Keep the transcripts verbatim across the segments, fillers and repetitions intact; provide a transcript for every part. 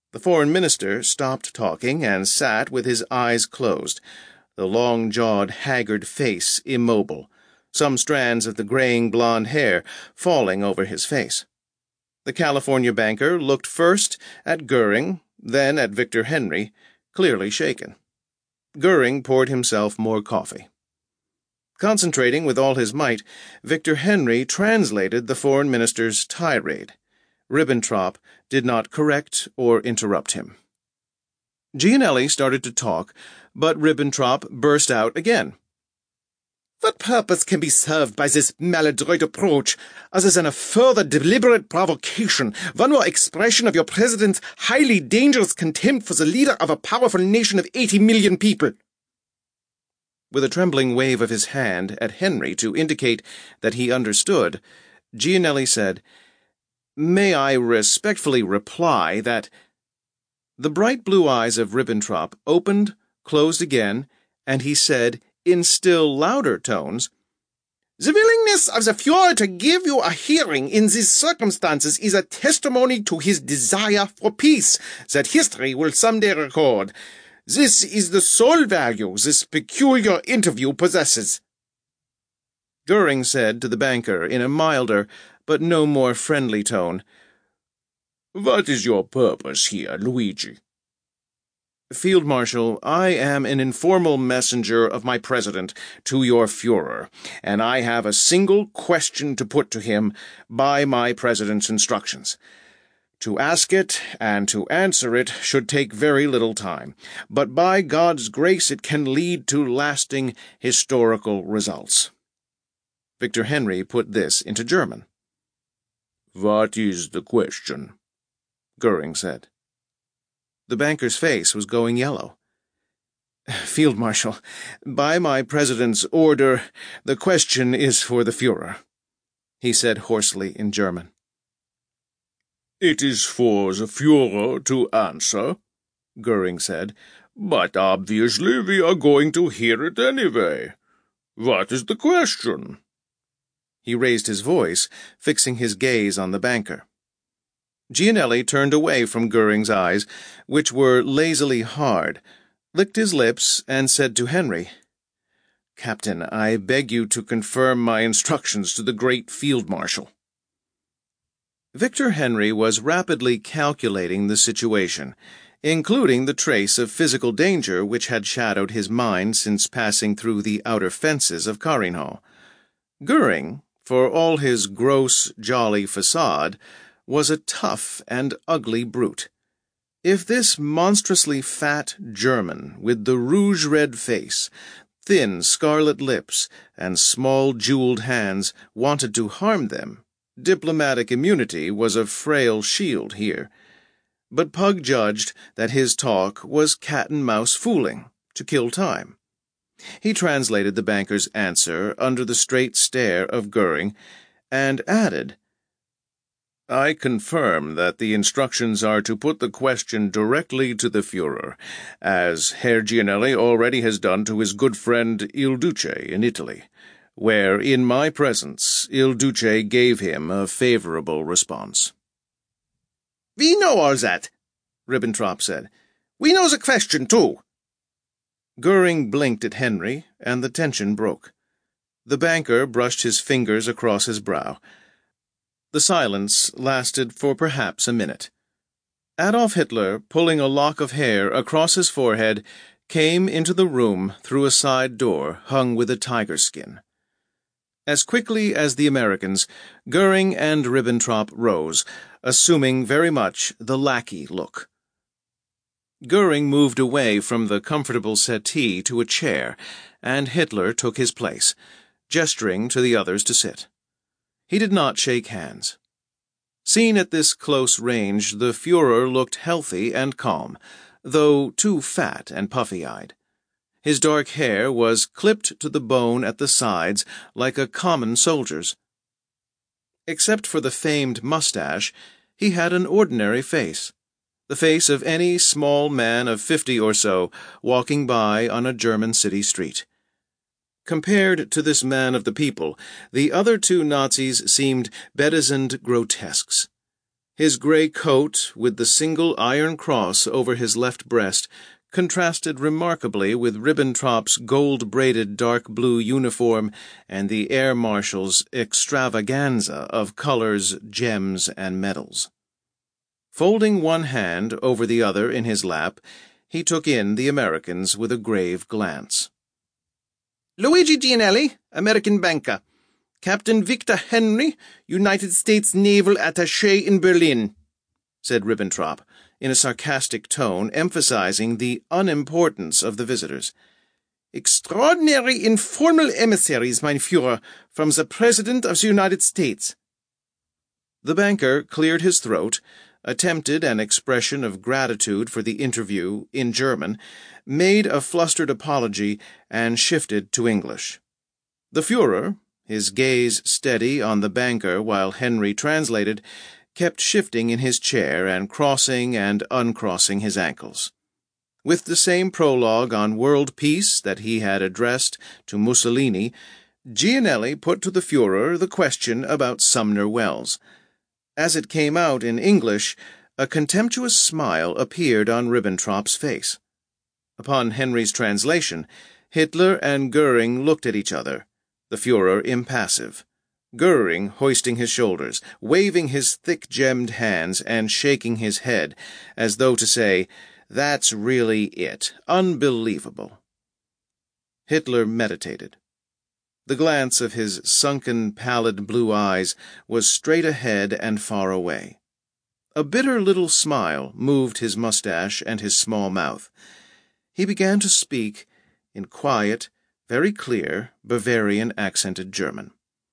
The foreign minister stopped talking and sat with his eyes closed, the long-jawed, haggard face immobile, some strands of the graying blond hair falling over his face. The California banker looked first at Goering, then at Victor Henry, clearly shaken. Goering poured himself more coffee. Concentrating with all his might, Victor Henry translated the foreign minister's tirade. Ribbentrop did not correct or interrupt him. Gianelli started to talk, but Ribbentrop burst out again. What purpose can be served by this maladroit approach, other than a further deliberate provocation, one more expression of your president's highly dangerous contempt for the leader of a powerful nation of eighty million people? With a trembling wave of his hand at Henry to indicate that he understood, Gianelli said, "May I respectfully reply that—" The bright blue eyes of Ribbentrop opened, closed again, and he said, in still louder tones, "The willingness of the Führer to give you a hearing in these circumstances is a testimony to his desire for peace that history will someday record. This is the sole value this peculiar interview possesses." Goering said to the banker in a milder but no more friendly tone, "What is your purpose here, Luigi?" "Field Marshal, I am an informal messenger of my president to your Führer, and I have a single question to put to him by my president's instructions. To ask it and to answer it should take very little time, but by God's grace it can lead to lasting historical results." Victor Henry put this into German. "What is the question?" Goering said. The banker's face was going yellow. "Field Marshal, by my president's order, the question is for the Führer," he said hoarsely in German. "It is for the Führer to answer," Goering said, "but obviously we are going to hear it anyway. What is the question?" He raised his voice, fixing his gaze on the banker. Gianelli turned away from Goering's eyes, which were lazily hard, licked his lips, and said to Henry, "Captain, I beg you to confirm my instructions to the great Field Marshal." Victor Henry was rapidly calculating the situation, including the trace of physical danger which had shadowed his mind since passing through the outer fences of Carinho. Goering, for all his gross, jolly facade, was a tough and ugly brute. If this monstrously fat German, with the rouge-red face, thin scarlet lips, and small jeweled hands, wanted to harm them, diplomatic immunity was a frail shield here. But Pug judged that his talk was cat-and-mouse fooling, to kill time. He translated the banker's answer under the straight stare of Goering, and added, "I confirm that the instructions are to put the question directly to the Führer, as Herr Gianelli already has done to his good friend Il Duce in Italy, where, in my presence, Il Duce gave him a favorable response." "We know all that," Ribbentrop said. "We know the question, too." Goering blinked at Henry, and the tension broke. The banker brushed his fingers across his brow. The silence lasted for perhaps a minute. Adolf Hitler, pulling a lock of hair across his forehead, came into the room through a side door hung with a tiger skin. As quickly as the Americans, Goering and Ribbentrop rose, assuming very much the lackey look. Goering moved away from the comfortable settee to a chair, and Hitler took his place, gesturing to the others to sit. He did not shake hands. Seen at this close range, the Führer looked healthy and calm, though too fat and puffy-eyed. His dark hair was clipped to the bone at the sides like a common soldier's. Except for the famed mustache, he had an ordinary face, the face of any small man of fifty or so walking by on a German city street. Compared to this man of the people, the other two Nazis seemed bedizened grotesques. His grey coat, with the single iron cross over his left breast, contrasted remarkably with Ribbentrop's gold-braided dark blue uniform and the air marshal's extravaganza of colors, gems, and medals. Folding one hand over the other in his lap, he took in the Americans with a grave glance. Luigi Gianelli, American banker. Captain Victor Henry, United States Naval Attaché in Berlin, said Ribbentrop, in a sarcastic tone emphasizing the unimportance of the visitors. Extraordinary informal emissaries, mein Führer, from the President of the United States. The banker cleared his throat, attempted an expression of gratitude for the interview in German, made a flustered apology, and shifted to English. The Führer, his gaze steady on the banker while Henry translated, kept shifting in his chair and crossing and uncrossing his ankles. With the same prologue on world peace that he had addressed to Mussolini, Gianelli put to the Führer the question about Sumner Wells. As it came out in English, a contemptuous smile appeared on Ribbentrop's face. Upon Henry's translation, Hitler and Goering looked at each other, the Führer impassive, Goering hoisting his shoulders, waving his thick-gemmed hands, and shaking his head, as though to say, "That's really it. Unbelievable." Hitler meditated. The glance of his sunken, pallid blue eyes was straight ahead and far away. A bitter little smile moved his mustache and his small mouth. He began to speak in quiet, very clear, Bavarian-accented German.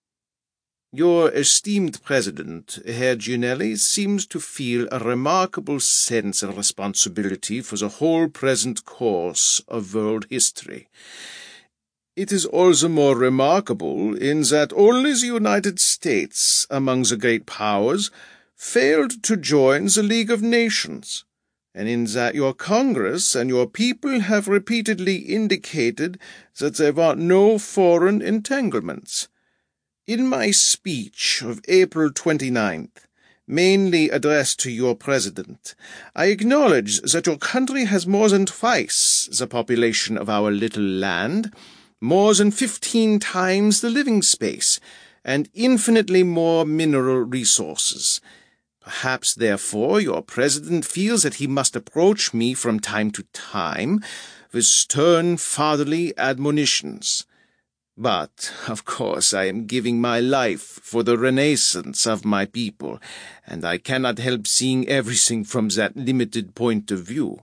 Your esteemed President, Herr Gianelli, seems to feel a remarkable sense of responsibility for the whole present course of world history. It is all the more remarkable in that only the United States, among the great powers, failed to join the League of Nations, and in that your Congress and your people have repeatedly indicated that they want no foreign entanglements. In my speech of April twenty-ninth, mainly addressed to your President, I acknowledge that your country has more than twice the population of our little land, more than fifteen times the living space, and infinitely more mineral resources. Perhaps, therefore, your President feels that he must approach me from time to time with stern fatherly admonitions. But, of course, I am giving my life for the renaissance of my people, and I cannot help seeing everything from that limited point of view.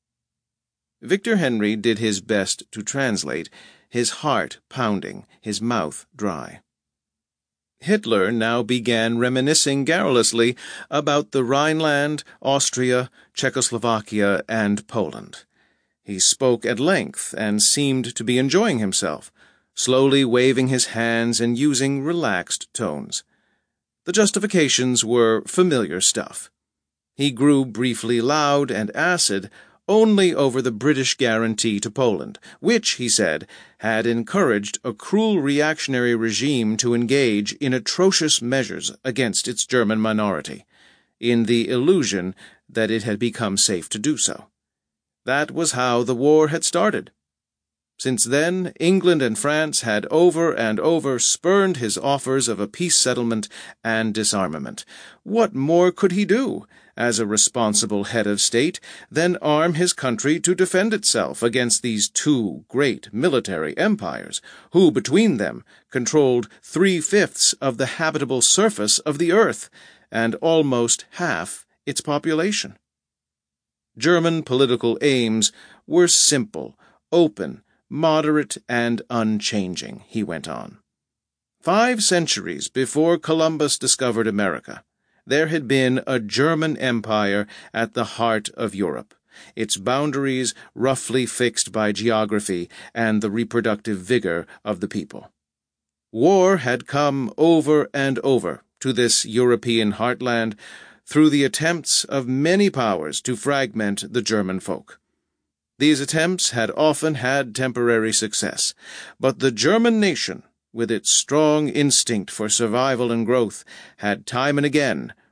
Victor Henry did his best to translate, his heart pounding, his mouth dry. Hitler now began reminiscing garrulously about the Rhineland, Austria, Czechoslovakia, and Poland. He spoke at length and seemed to be enjoying himself, slowly waving his hands and using relaxed tones. The justifications were familiar stuff. He grew briefly loud and acid only over the British guarantee to Poland, which, he said, had encouraged a cruel reactionary regime to engage in atrocious measures against its German minority, in the illusion that it had become safe to do so. That was how the war had started. Since then, England and France had over and over spurned his offers of a peace settlement and disarmament. What more could he do, as a responsible head of state, than arm his country to defend itself against these two great military empires, who, between them, controlled three-fifths of the habitable surface of the earth, and almost half its population? German political aims were simple, open, moderate, and unchanging, he went on. Five centuries before Columbus discovered America, there had been a German empire at the heart of Europe, its boundaries roughly fixed by geography and the reproductive vigor of the people. War had come over and over to this European heartland through the attempts of many powers to fragment the German folk. These attempts had often had temporary success, but the German nation, with its strong instinct for survival and growth, had time and again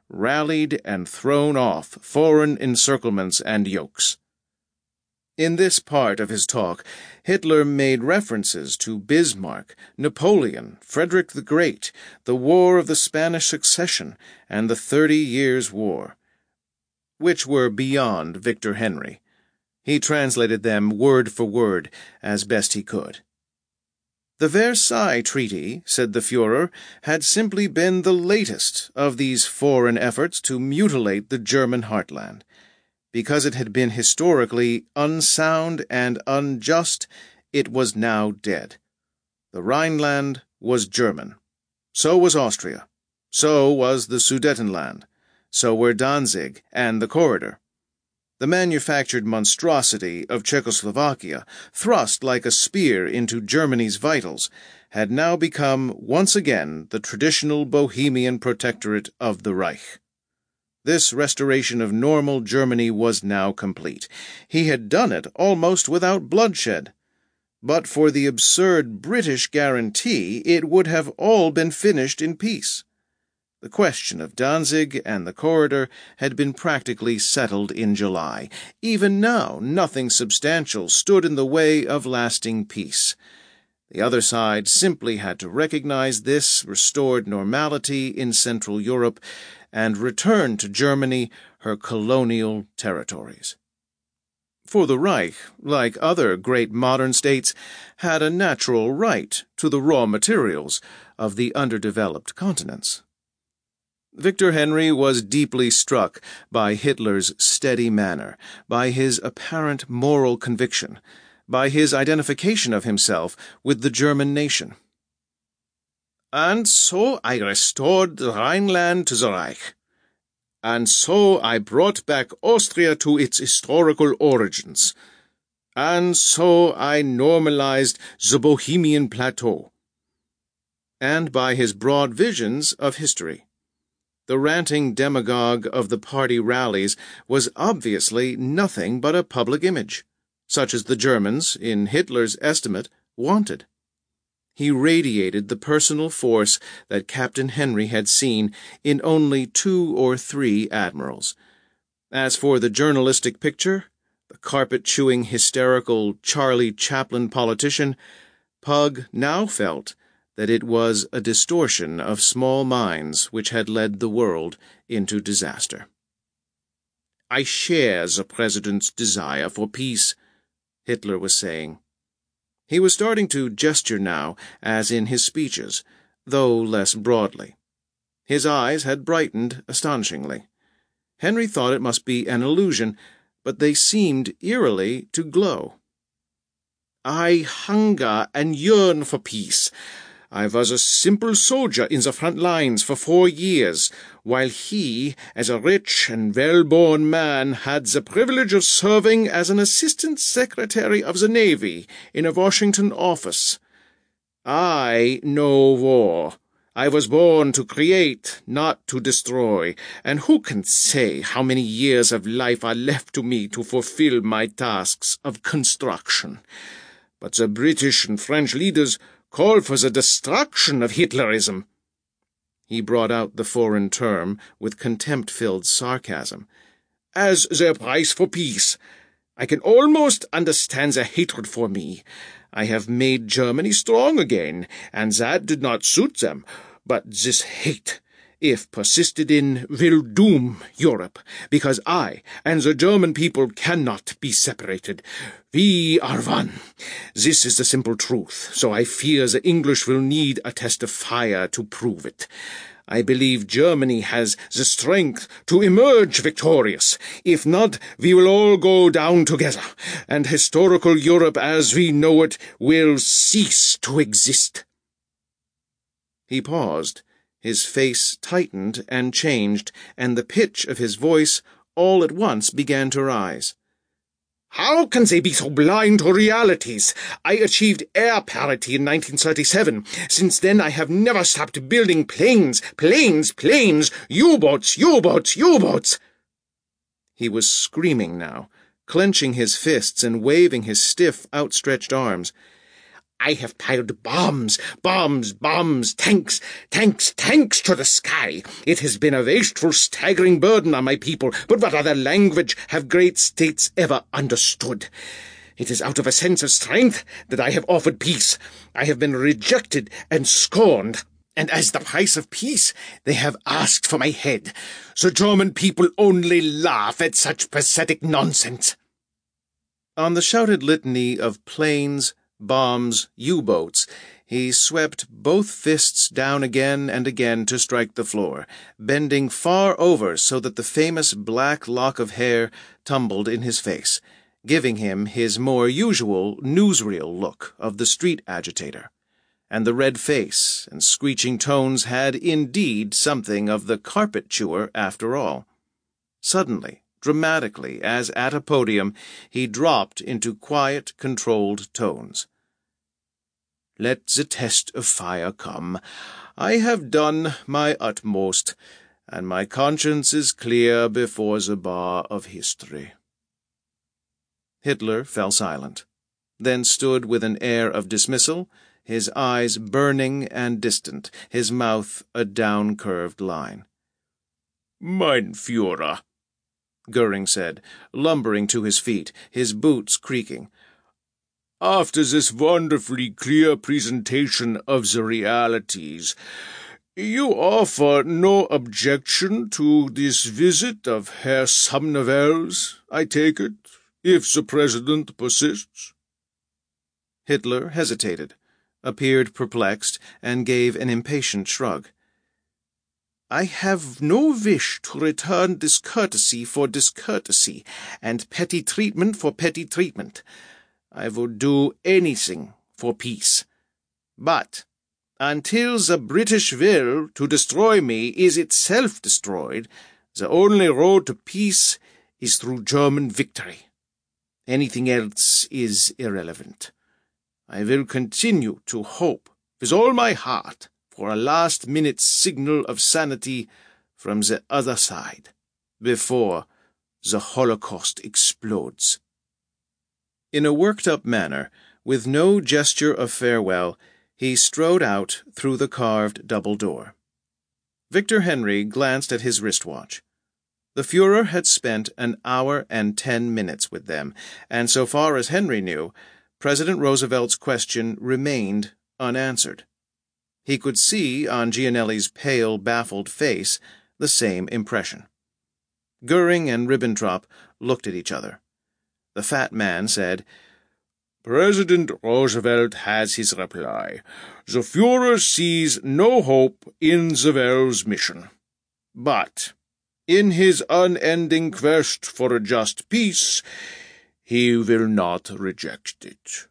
rallied and thrown off foreign encirclements and yokes. In this part of his talk, Hitler made references to Bismarck, Napoleon, Frederick the Great, the War of the Spanish Succession, and the Thirty Years' War, which were beyond Victor Henry. He translated them word for word, as best he could. The Versailles Treaty, said the Führer, had simply been the latest of these foreign efforts to mutilate the German heartland. Because it had been historically unsound and unjust, it was now dead. The Rhineland was German. So was Austria. So was the Sudetenland. So were Danzig and the Corridor. The manufactured monstrosity of Czechoslovakia, thrust like a spear into Germany's vitals, had now become once again the traditional Bohemian protectorate of the Reich. This restoration of normal Germany was now complete. He had done it almost without bloodshed. But for the absurd British guarantee, it would have all been finished in peace. The question of Danzig and the Corridor had been practically settled in July. Even now, nothing substantial stood in the way of lasting peace. The other side simply had to recognize this restored normality in Central Europe and return to Germany her colonial territories. For the Reich, like other great modern states, had a natural right to the raw materials of the underdeveloped continents. Victor Henry was deeply struck by Hitler's steady manner, by his apparent moral conviction, by his identification of himself with the German nation. And so I restored the Rhineland to the Reich. And so I brought back Austria to its historical origins. And so I normalized the Bohemian plateau. And by his broad visions of history. The ranting demagogue of the party rallies was obviously nothing but a public image, such as the Germans, in Hitler's estimate, wanted. He radiated the personal force that Captain Henry had seen in only two or three admirals. As for the journalistic picture, the carpet-chewing, hysterical Charlie Chaplin politician, Pug now felt that it was a distortion of small minds which had led the world into disaster. "I share the President's desire for peace," Hitler was saying. He was starting to gesture now, as in his speeches, though less broadly. His eyes had brightened astonishingly. Henry thought it must be an illusion, but they seemed eerily to glow. "I hunger and yearn for peace. I was a simple soldier in the front lines for four years, while he, as a rich and well-born man, had the privilege of serving as an assistant secretary of the Navy in a Washington office. I know war. I was born to create, not to destroy, and who can say how many years of life are left to me to fulfill my tasks of construction? But the British and French leaders call for the destruction of Hitlerism." He brought out the foreign term with contempt-filled sarcasm. "As their price for peace. I can almost understand their hatred for me. I have made Germany strong again, and that did not suit them. But this hate, if persisted in, will doom Europe, because I and the German people cannot be separated. We are one. This is the simple truth, so I fear the English will need a test of fire to prove it. I believe Germany has the strength to emerge victorious. If not, we will all go down together, and historical Europe as we know it will cease to exist." He paused. His face tightened and changed, and the pitch of his voice all at once began to rise. "How can they be so blind to realities? I achieved air parity in nineteen thirty-seven. Since then I have never stopped building planes, planes, planes, U-boats, U-boats, U-boats." He was screaming now, clenching his fists and waving his stiff, outstretched arms. I have piled bombs, bombs, bombs, tanks, tanks, tanks to the sky. It has been a wasteful, staggering burden on my people, but what other language have great states ever understood? It is out of a sense of strength that I have offered peace. I have been rejected and scorned, and as the price of peace they have asked for my head. The German people only laugh at such pathetic nonsense. On the shouted litany of planes, bombs, U-boats, he swept both fists down again and again to strike the floor, bending far over so that the famous black lock of hair tumbled in his face, giving him his more usual newsreel look of the street agitator. And the red face and screeching tones had indeed something of the carpet chewer after all. Suddenly, dramatically, as at a podium, he dropped into quiet, controlled tones. "Let the test of fire come. I have done my utmost, and my conscience is clear before the bar of history." Hitler fell silent, then stood with an air of dismissal, his eyes burning and distant, his mouth a down-curved line. "Mein Führer," Goering said, lumbering to his feet, his boots creaking. "After this wonderfully clear presentation of the realities, you offer no objection to this visit of Herr Sumner Welles, I take it, if the President persists?" Hitler hesitated, appeared perplexed, and gave an impatient shrug. "I have no wish to return discourtesy for discourtesy, and petty treatment for petty treatment. I would do anything for peace. But until the British will to destroy me is itself destroyed, the only road to peace is through German victory. Anything else is irrelevant. I will continue to hope with all my heart for a last-minute signal of sanity from the other side, before the Holocaust explodes." In a worked-up manner, with no gesture of farewell, he strode out through the carved double door. Victor Henry glanced at his wristwatch. The Führer had spent an hour and ten minutes with them, and so far as Henry knew, President Roosevelt's question remained unanswered. He could see on Gianelli's pale, baffled face the same impression. Goering and Ribbentrop looked at each other. The fat man said, "President Roosevelt has his reply. The Führer sees no hope in the Welles mission. But in his unending quest for a just peace, he will not reject it."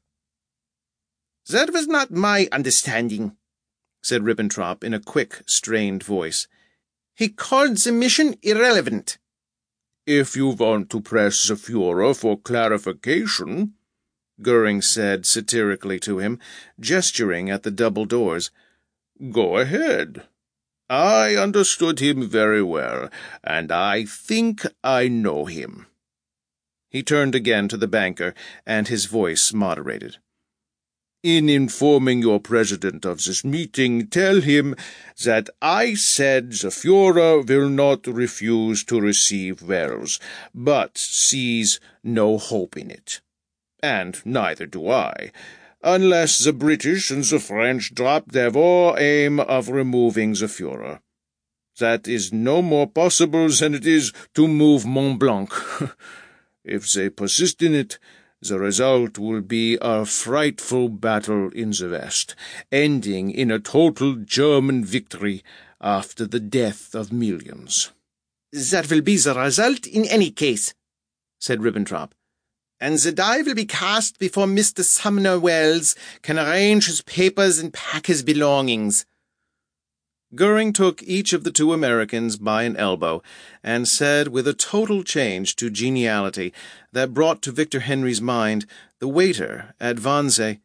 "That was not my understanding," said Ribbentrop in a quick, strained voice. "He called the mission irrelevant." "If you want to press the Führer for clarification," Goering said satirically to him, gesturing at the double doors, "go ahead. I understood him very well, and I think I know him." He turned again to the banker, and his voice moderated. "In informing your president of this meeting, tell him that I said the Führer will not refuse to receive Welles, but sees no hope in it. And neither do I, unless the British and the French drop their war aim of removing the Führer. That is no more possible than it is to move Mont Blanc. If they persist in it, the result will be a frightful battle in the West, ending in a total German victory after the death of millions." "That will be the result in any case," said Ribbentrop. "And the die will be cast before Mister Sumner Welles can arrange his papers and pack his belongings." Goering took each of the two Americans by an elbow, and said with a total change to geniality that brought to Victor Henry's mind the waiter at Wannsee,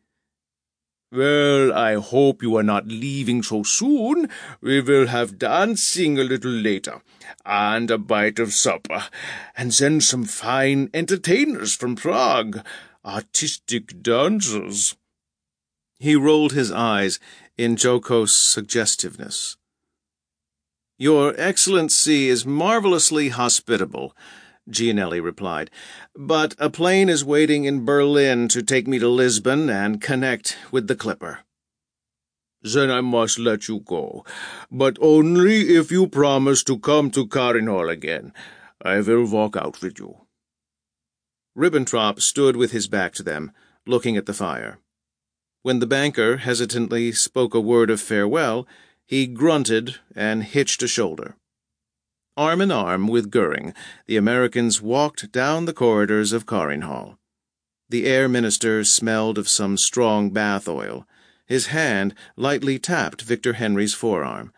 "Well, I hope you are not leaving so soon. We will have dancing a little later, and a bite of supper, and then some fine entertainers from Prague, artistic dancers." He rolled his eyes in jocose suggestiveness. "Your Excellency is marvelously hospitable," Gianelli replied, "but a plane is waiting in Berlin to take me to Lisbon and connect with the Clipper." "Then I must let you go, but only if you promise to come to Carinhall again. I will walk out with you." Ribbentrop stood with his back to them, looking at the fire. When the banker hesitantly spoke a word of farewell, he grunted and hitched a shoulder. Arm in arm with Goering, the Americans walked down the corridors of Carinhall. The Air Minister smelled of some strong bath oil. His hand lightly tapped Victor Henry's forearm.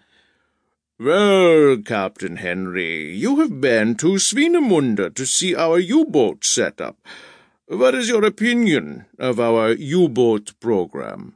"Well, Captain Henry, you have been to Swinemünde to see our U-boat set up. What is your opinion of our U-boat program?"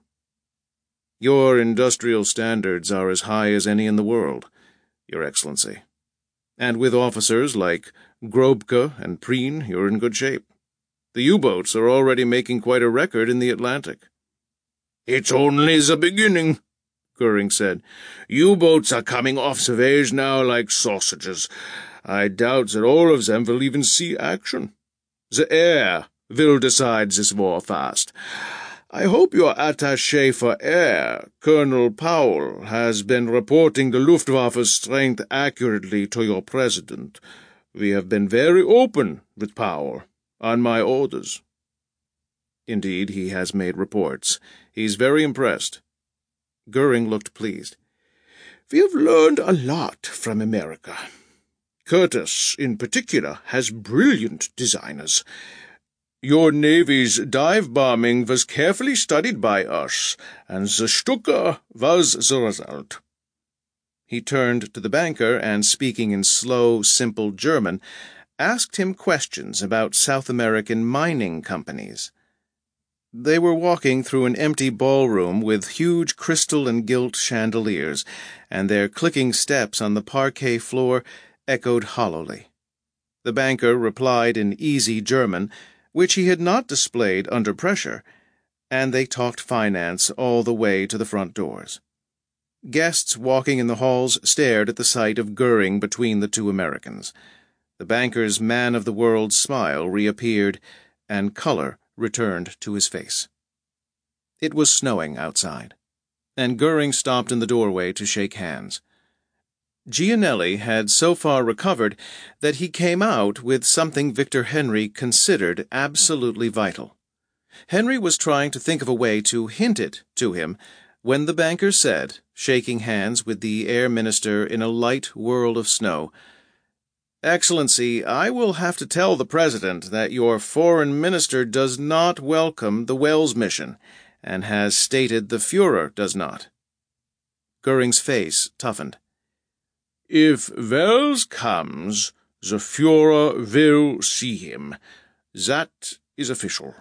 "Your industrial standards are as high as any in the world, Your Excellency. And with officers like Grobke and Preen, you're in good shape. The U-boats are already making quite a record in the Atlantic." "It's only the beginning," Goering said. "U-boats are coming off the ways now like sausages. I doubt that all of them will even see action. The air will decide this war fast. I hope your attaché for air, Colonel Powell, has been reporting the Luftwaffe's strength accurately to your president. We have been very open with Powell, on my orders." "Indeed, he has made reports. He's very impressed." Goering looked pleased. "We have learned a lot from America. Curtis, in particular, has brilliant designers. Your Navy's dive bombing was carefully studied by us, and the Stuka was the result." He turned to the banker and, speaking in slow, simple German, asked him questions about South American mining companies. They were walking through an empty ballroom with huge crystal and gilt chandeliers, and their clicking steps on the parquet floor echoed hollowly. The banker replied in easy German, which he had not displayed under pressure, and they talked finance all the way to the front doors. Guests walking in the halls stared at the sight of Goering between the two Americans. The banker's man-of-the-world smile reappeared, and color returned to his face. It was snowing outside, and Goering stopped in the doorway to shake hands. Gianelli had so far recovered that he came out with something Victor Henry considered absolutely vital. Henry was trying to think of a way to hint it to him when the banker said, shaking hands with the Air Minister in a light whirl of snow, "Excellency, I will have to tell the President that your foreign minister does not welcome the Wells mission, and has stated the Führer does not." Goering's face toughened. "If Wells comes, the Führer will see him. That is official."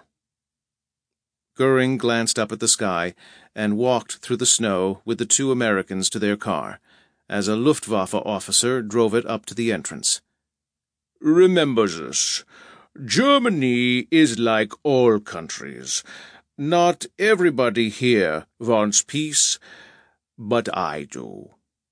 Goering glanced up at the sky and walked through the snow with the two Americans to their car, as a Luftwaffe officer drove it up to the entrance. "Remember this. Germany is like all countries. Not everybody here wants peace, but I do."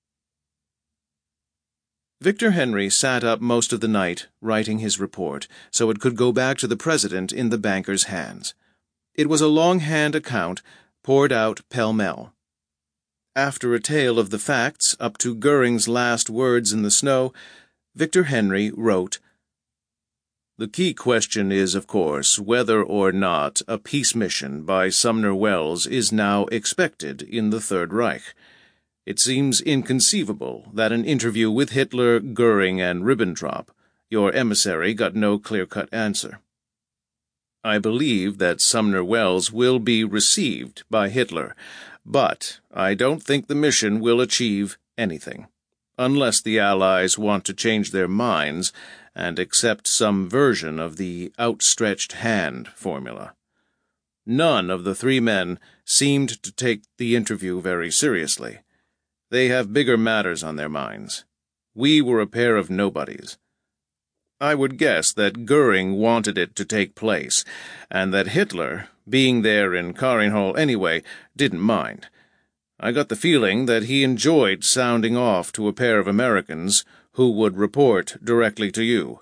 Victor Henry sat up most of the night writing his report, so it could go back to the President in the banker's hands. It was a longhand account, poured out pell-mell. After a tale of the facts up to Goering's last words in the snow, Victor Henry wrote, "The key question is, of course, whether or not a peace mission by Sumner Wells is now expected in the Third Reich. It seems inconceivable that an interview with Hitler, Goering, and Ribbentrop, your emissary, got no clear-cut answer. I believe that Sumner Wells will be received by Hitler, but I don't think the mission will achieve anything, unless the Allies want to change their minds and accept some version of the outstretched hand formula. None of the three men seemed to take the interview very seriously. They have bigger matters on their minds. We were a pair of nobodies. I would guess that Goering wanted it to take place, and that Hitler, being there in Karinhall anyway, didn't mind. I got the feeling that he enjoyed sounding off to a pair of Americans who would report directly to you.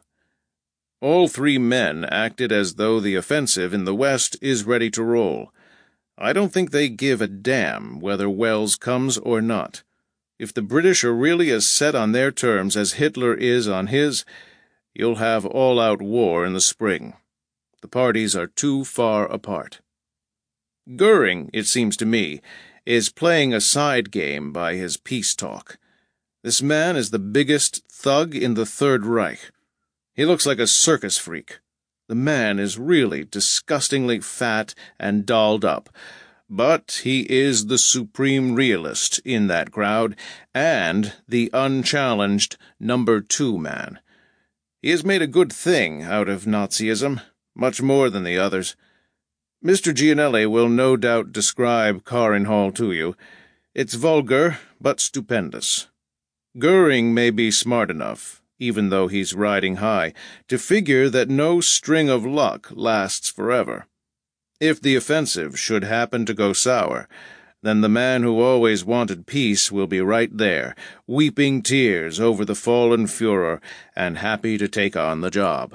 All three men acted as though the offensive in the West is ready to roll. I don't think they give a damn whether Wells comes or not. If the British are really as set on their terms as Hitler is on his, you'll have all-out war in the spring. The parties are too far apart. Goering, it seems to me, is playing a side game by his peace talk. This man is the biggest thug in the Third Reich. He looks like a circus freak. The man is really disgustingly fat and dolled up, but he is the supreme realist in that crowd and the unchallenged number two man. He has made a good thing out of Nazism, much more than the others. Mister Gianelli will no doubt describe Karinhall to you. It's vulgar, but stupendous. Goering may be smart enough, even though he's riding high, to figure that no string of luck lasts forever. If the offensive should happen to go sour, then the man who always wanted peace will be right there, weeping tears over the fallen Führer and happy to take on the job.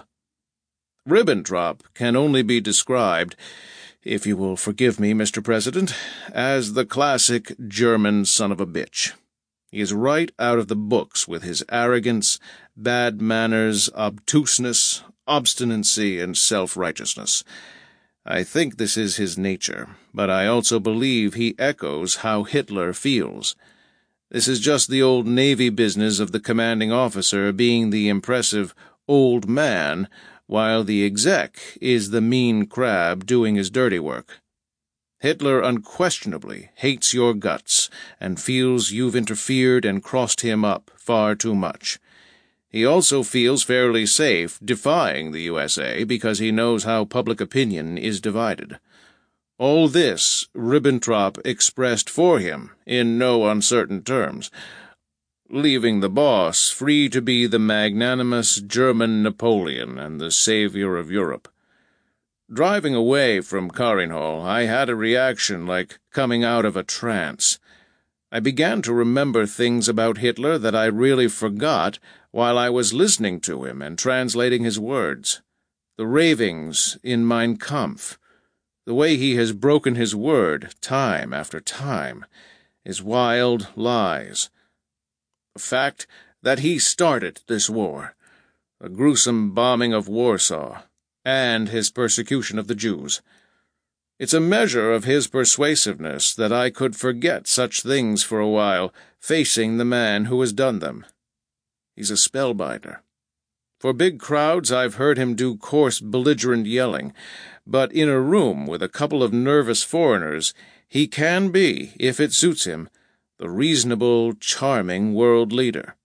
Ribbentrop can only be described, if you will forgive me, Mister President, as the classic German son of a bitch. He is right out of the books with his arrogance, bad manners, obtuseness, obstinacy, and self-righteousness. I think this is his nature, but I also believe he echoes how Hitler feels. This is just the old Navy business of the commanding officer being the impressive old man, while the exec is the mean crab doing his dirty work. Hitler unquestionably hates your guts and feels you've interfered and crossed him up far too much. He also feels fairly safe defying the U S A because he knows how public opinion is divided. All this Ribbentrop expressed for him in no uncertain terms, leaving the boss free to be the magnanimous German Napoleon and the savior of Europe. Driving away from Karinhall, I had a reaction like coming out of a trance. I began to remember things about Hitler that I really forgot while I was listening to him and translating his words. The ravings in Mein Kampf, the way he has broken his word time after time, his wild lies. The fact that he started this war, the gruesome bombing of Warsaw, and his persecution of the Jews. It's a measure of his persuasiveness that I could forget such things for a while, facing the man who has done them. He's a spellbinder. For big crowds I've heard him do coarse, belligerent yelling, but in a room with a couple of nervous foreigners, he can be, if it suits him, the reasonable, charming world leader.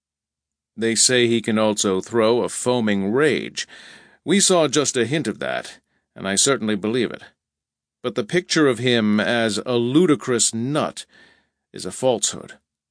They say he can also throw a foaming rage. We saw just a hint of that, and I certainly believe it. But the picture of him as a ludicrous nut is a falsehood.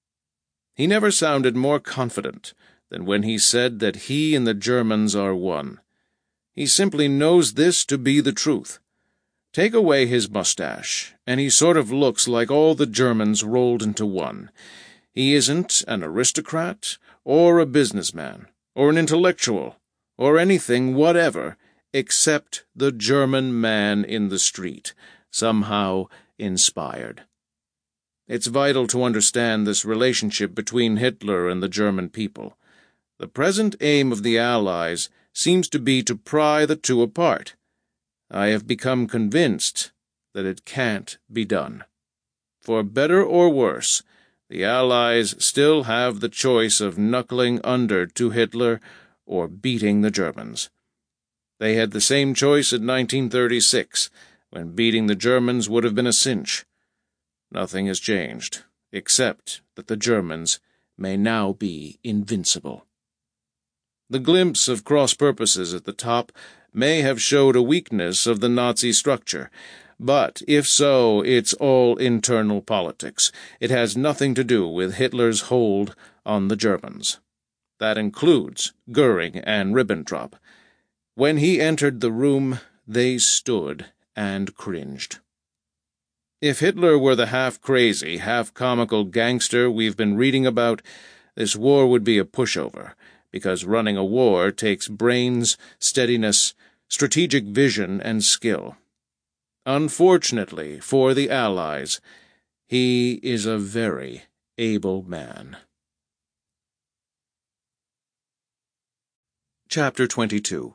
He never sounded more confident than when he said that he and the Germans are one. He simply knows this to be the truth. Take away his mustache, and he sort of looks like all the Germans rolled into one. He isn't an aristocrat, or a businessman, or an intellectual, or anything whatever, except the German man in the street, somehow inspired. It's vital to understand this relationship between Hitler and the German people. The present aim of the Allies seems to be to pry the two apart. I have become convinced that it can't be done. For better or worse, the Allies still have the choice of knuckling under to Hitler or beating the Germans. They had the same choice in nineteen thirty-six, when beating the Germans would have been a cinch. Nothing has changed, except that the Germans may now be invincible. The glimpse of cross-purposes at the top may have showed a weakness of the Nazi structure, but if so, it's all internal politics. It has nothing to do with Hitler's hold on the Germans. That includes Goering and Ribbentrop. When he entered the room, they stood and cringed. If Hitler were the half-crazy, half-comical gangster we've been reading about, this war would be a pushover, because running a war takes brains, steadiness, strategic vision, and skill. Unfortunately for the Allies, he is a very able man. Chapter twenty-two.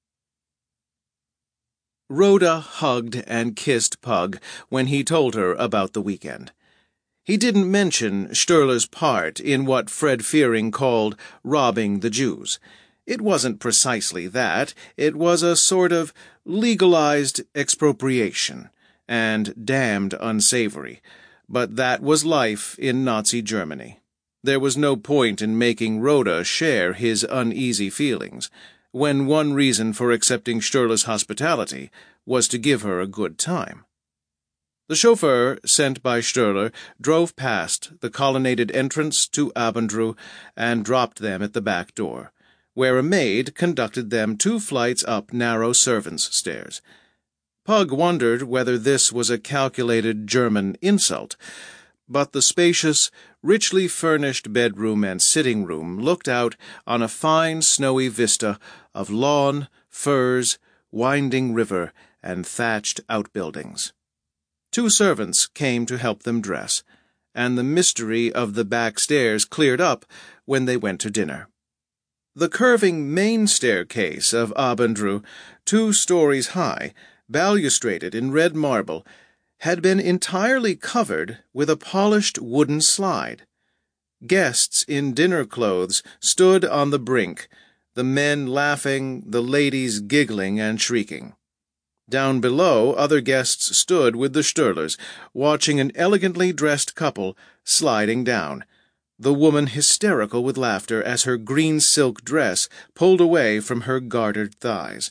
Rhoda hugged and kissed Pug when he told her about the weekend. He didn't mention Sturler's part in what Fred Fearing called robbing the Jews. It wasn't precisely that. It was a sort of legalized expropriation, and damned unsavory. But that was life in Nazi Germany. There was no point in making Rhoda share his uneasy feelings, when one reason for accepting Sturler's hospitality was to give her a good time. The chauffeur, sent by Sturler, drove past the colonnaded entrance to Abendroth and dropped them at the back door, where a maid conducted them two flights up narrow servants' stairs. Pug wondered whether this was a calculated German insult, but the spacious, richly furnished bedroom and sitting room looked out on a fine snowy vista of lawn, firs, winding river, and thatched outbuildings. Two servants came to help them dress, and the mystery of the back stairs cleared up when they went to dinner. The curving main staircase of Abendroth, two stories high, balustraded in red marble, had been entirely covered with a polished wooden slide. Guests in dinner clothes stood on the brink, the men laughing, the ladies giggling and shrieking. Down below, other guests stood with the Sturlers, watching an elegantly dressed couple sliding down, the woman hysterical with laughter as her green silk dress pulled away from her gartered thighs.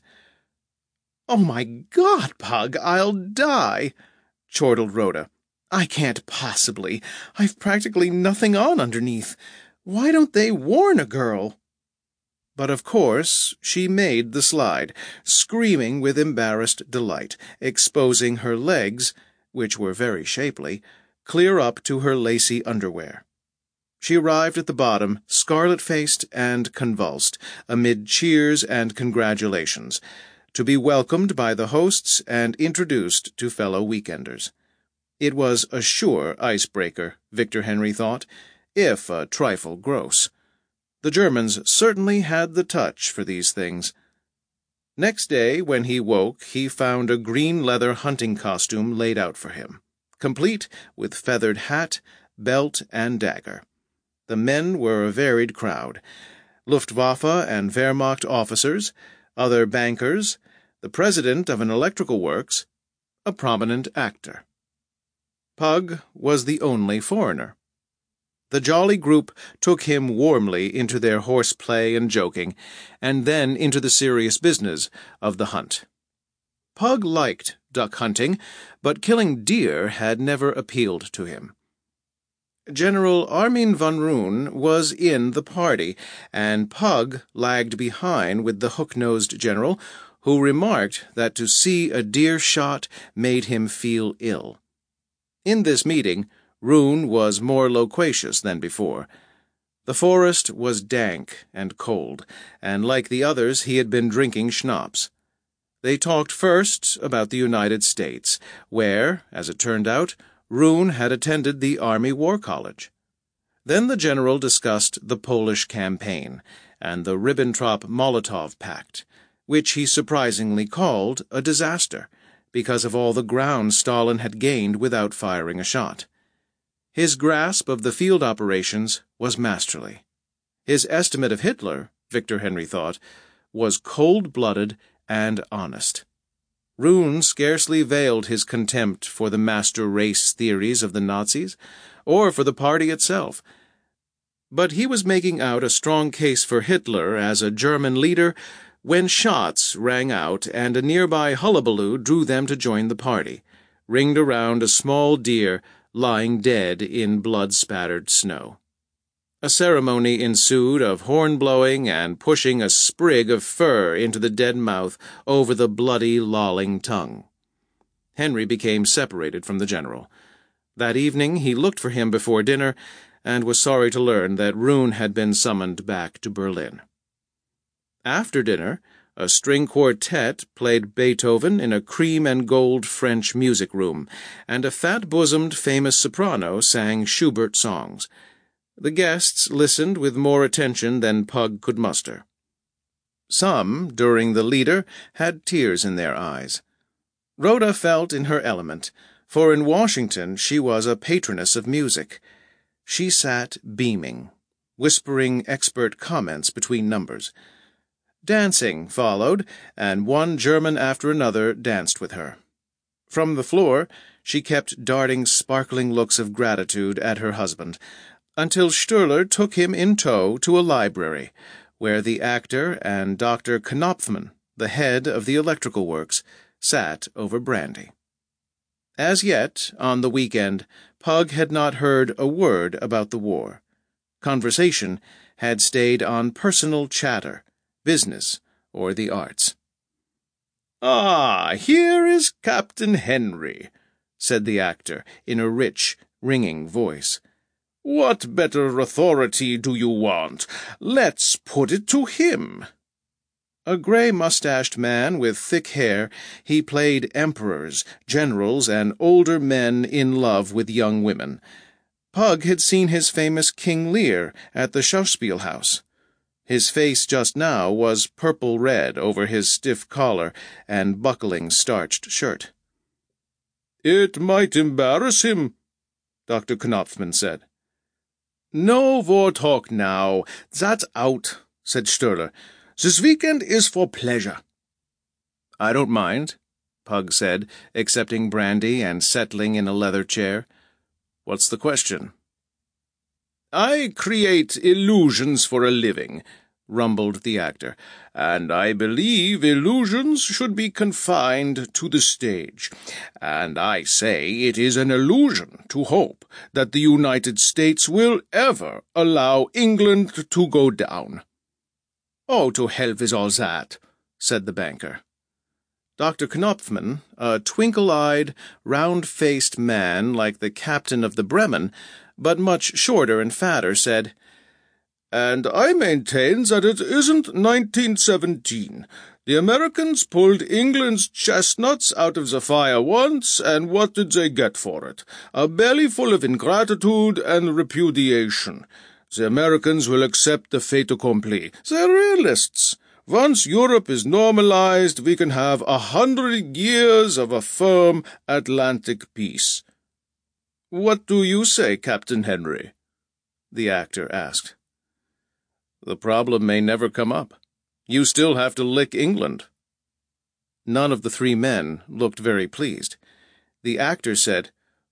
"Oh, my God, Pug, I'll die!" chortled Rhoda. "I can't possibly. I've practically nothing on underneath. Why don't they warn a girl?" But of course she made the slide, screaming with embarrassed delight, exposing her legs, which were very shapely, clear up to her lacy underwear. She arrived at the bottom, scarlet-faced and convulsed, amid cheers and congratulations, to be welcomed by the hosts and introduced to fellow weekenders. It was a sure icebreaker, Victor Henry thought, if a trifle gross. The Germans certainly had the touch for these things. Next day, when he woke, he found a green leather hunting costume laid out for him, complete with feathered hat, belt, and dagger. The men were a varied crowd: Luftwaffe and Wehrmacht officers, other bankers, the president of an electrical works, a prominent actor. Pug was the only foreigner. The jolly group took him warmly into their horseplay and joking, and then into the serious business of the hunt. Pug liked duck hunting, but killing deer had never appealed to him. General Armin von Roon was in the party, and Pug lagged behind with the hook-nosed general, who remarked that to see a deer shot made him feel ill. In this meeting, Roon was more loquacious than before. The forest was dank and cold, and like the others he had been drinking schnapps. They talked first about the United States, where, as it turned out, Roon had attended the Army War College. Then the general discussed the Polish campaign and the Ribbentrop-Molotov Pact, which he surprisingly called a disaster, because of all the ground Stalin had gained without firing a shot. His grasp of the field operations was masterly. His estimate of Hitler, Victor Henry thought, was cold-blooded and honest. Roon scarcely veiled his contempt for the master race theories of the Nazis, or for the party itself. But he was making out a strong case for Hitler as a German leader when shots rang out and a nearby hullabaloo drew them to join the party, ringed around a small deer lying dead in blood-spattered snow. A ceremony ensued of horn-blowing and pushing a sprig of fur into the dead mouth over the bloody, lolling tongue. Henry became separated from the general. That evening he looked for him before dinner, and was sorry to learn that Roon had been summoned back to Berlin. After dinner, a string quartet played Beethoven in a cream-and-gold French music room, and a fat-bosomed famous soprano sang Schubert songs. The guests listened with more attention than Pug could muster. Some, during the Lieder, had tears in their eyes. Rhoda felt in her element, for in Washington she was a patroness of music. She sat beaming, whispering expert comments between numbers. Dancing followed, and one German after another danced with her. From the floor, she kept darting sparkling looks of gratitude at her husband, until Stoerler took him in tow to a library, where the actor and Doctor Knopfman, the head of the electrical works, sat over brandy. As yet, on the weekend, Pug had not heard a word about the war. Conversation had stayed on personal chatter, business, or the arts. "Ah, here is Captain Henry," said the actor, in a rich, ringing voice. "What better authority do you want? Let's put it to him." A gray-mustached man with thick hair, he played emperors, generals, and older men in love with young women. Pug had seen his famous King Lear at the Schauspielhaus. His face just now was purple-red over his stiff collar and buckling starched shirt. "It might embarrass him," Doctor Knopfman said. "No war talk now. That's out," said Stoerler. "This weekend is for pleasure." "I don't mind," Pug said, accepting brandy and settling in a leather chair. "What's the question?" "I create illusions for a living," rumbled the actor, "and I believe illusions should be confined to the stage. And I say it is an illusion to hope that the United States will ever allow England to go down." "Oh, to hell with all that," said the banker. Doctor Knopfman, a twinkle-eyed, round-faced man like the captain of the Bremen, but much shorter and fatter, said, "And I maintain that it isn't nineteen seventeen. The Americans pulled England's chestnuts out of the fire once, and what did they get for it? A bellyful of ingratitude and repudiation. The Americans will accept the fait accompli. They're realists. Once Europe is normalized, we can have a hundred years of a firm Atlantic peace." "What do you say, Captain Henry?" the actor asked. "The problem may never come up. You still have to lick England." None of the three men looked very pleased. The actor said,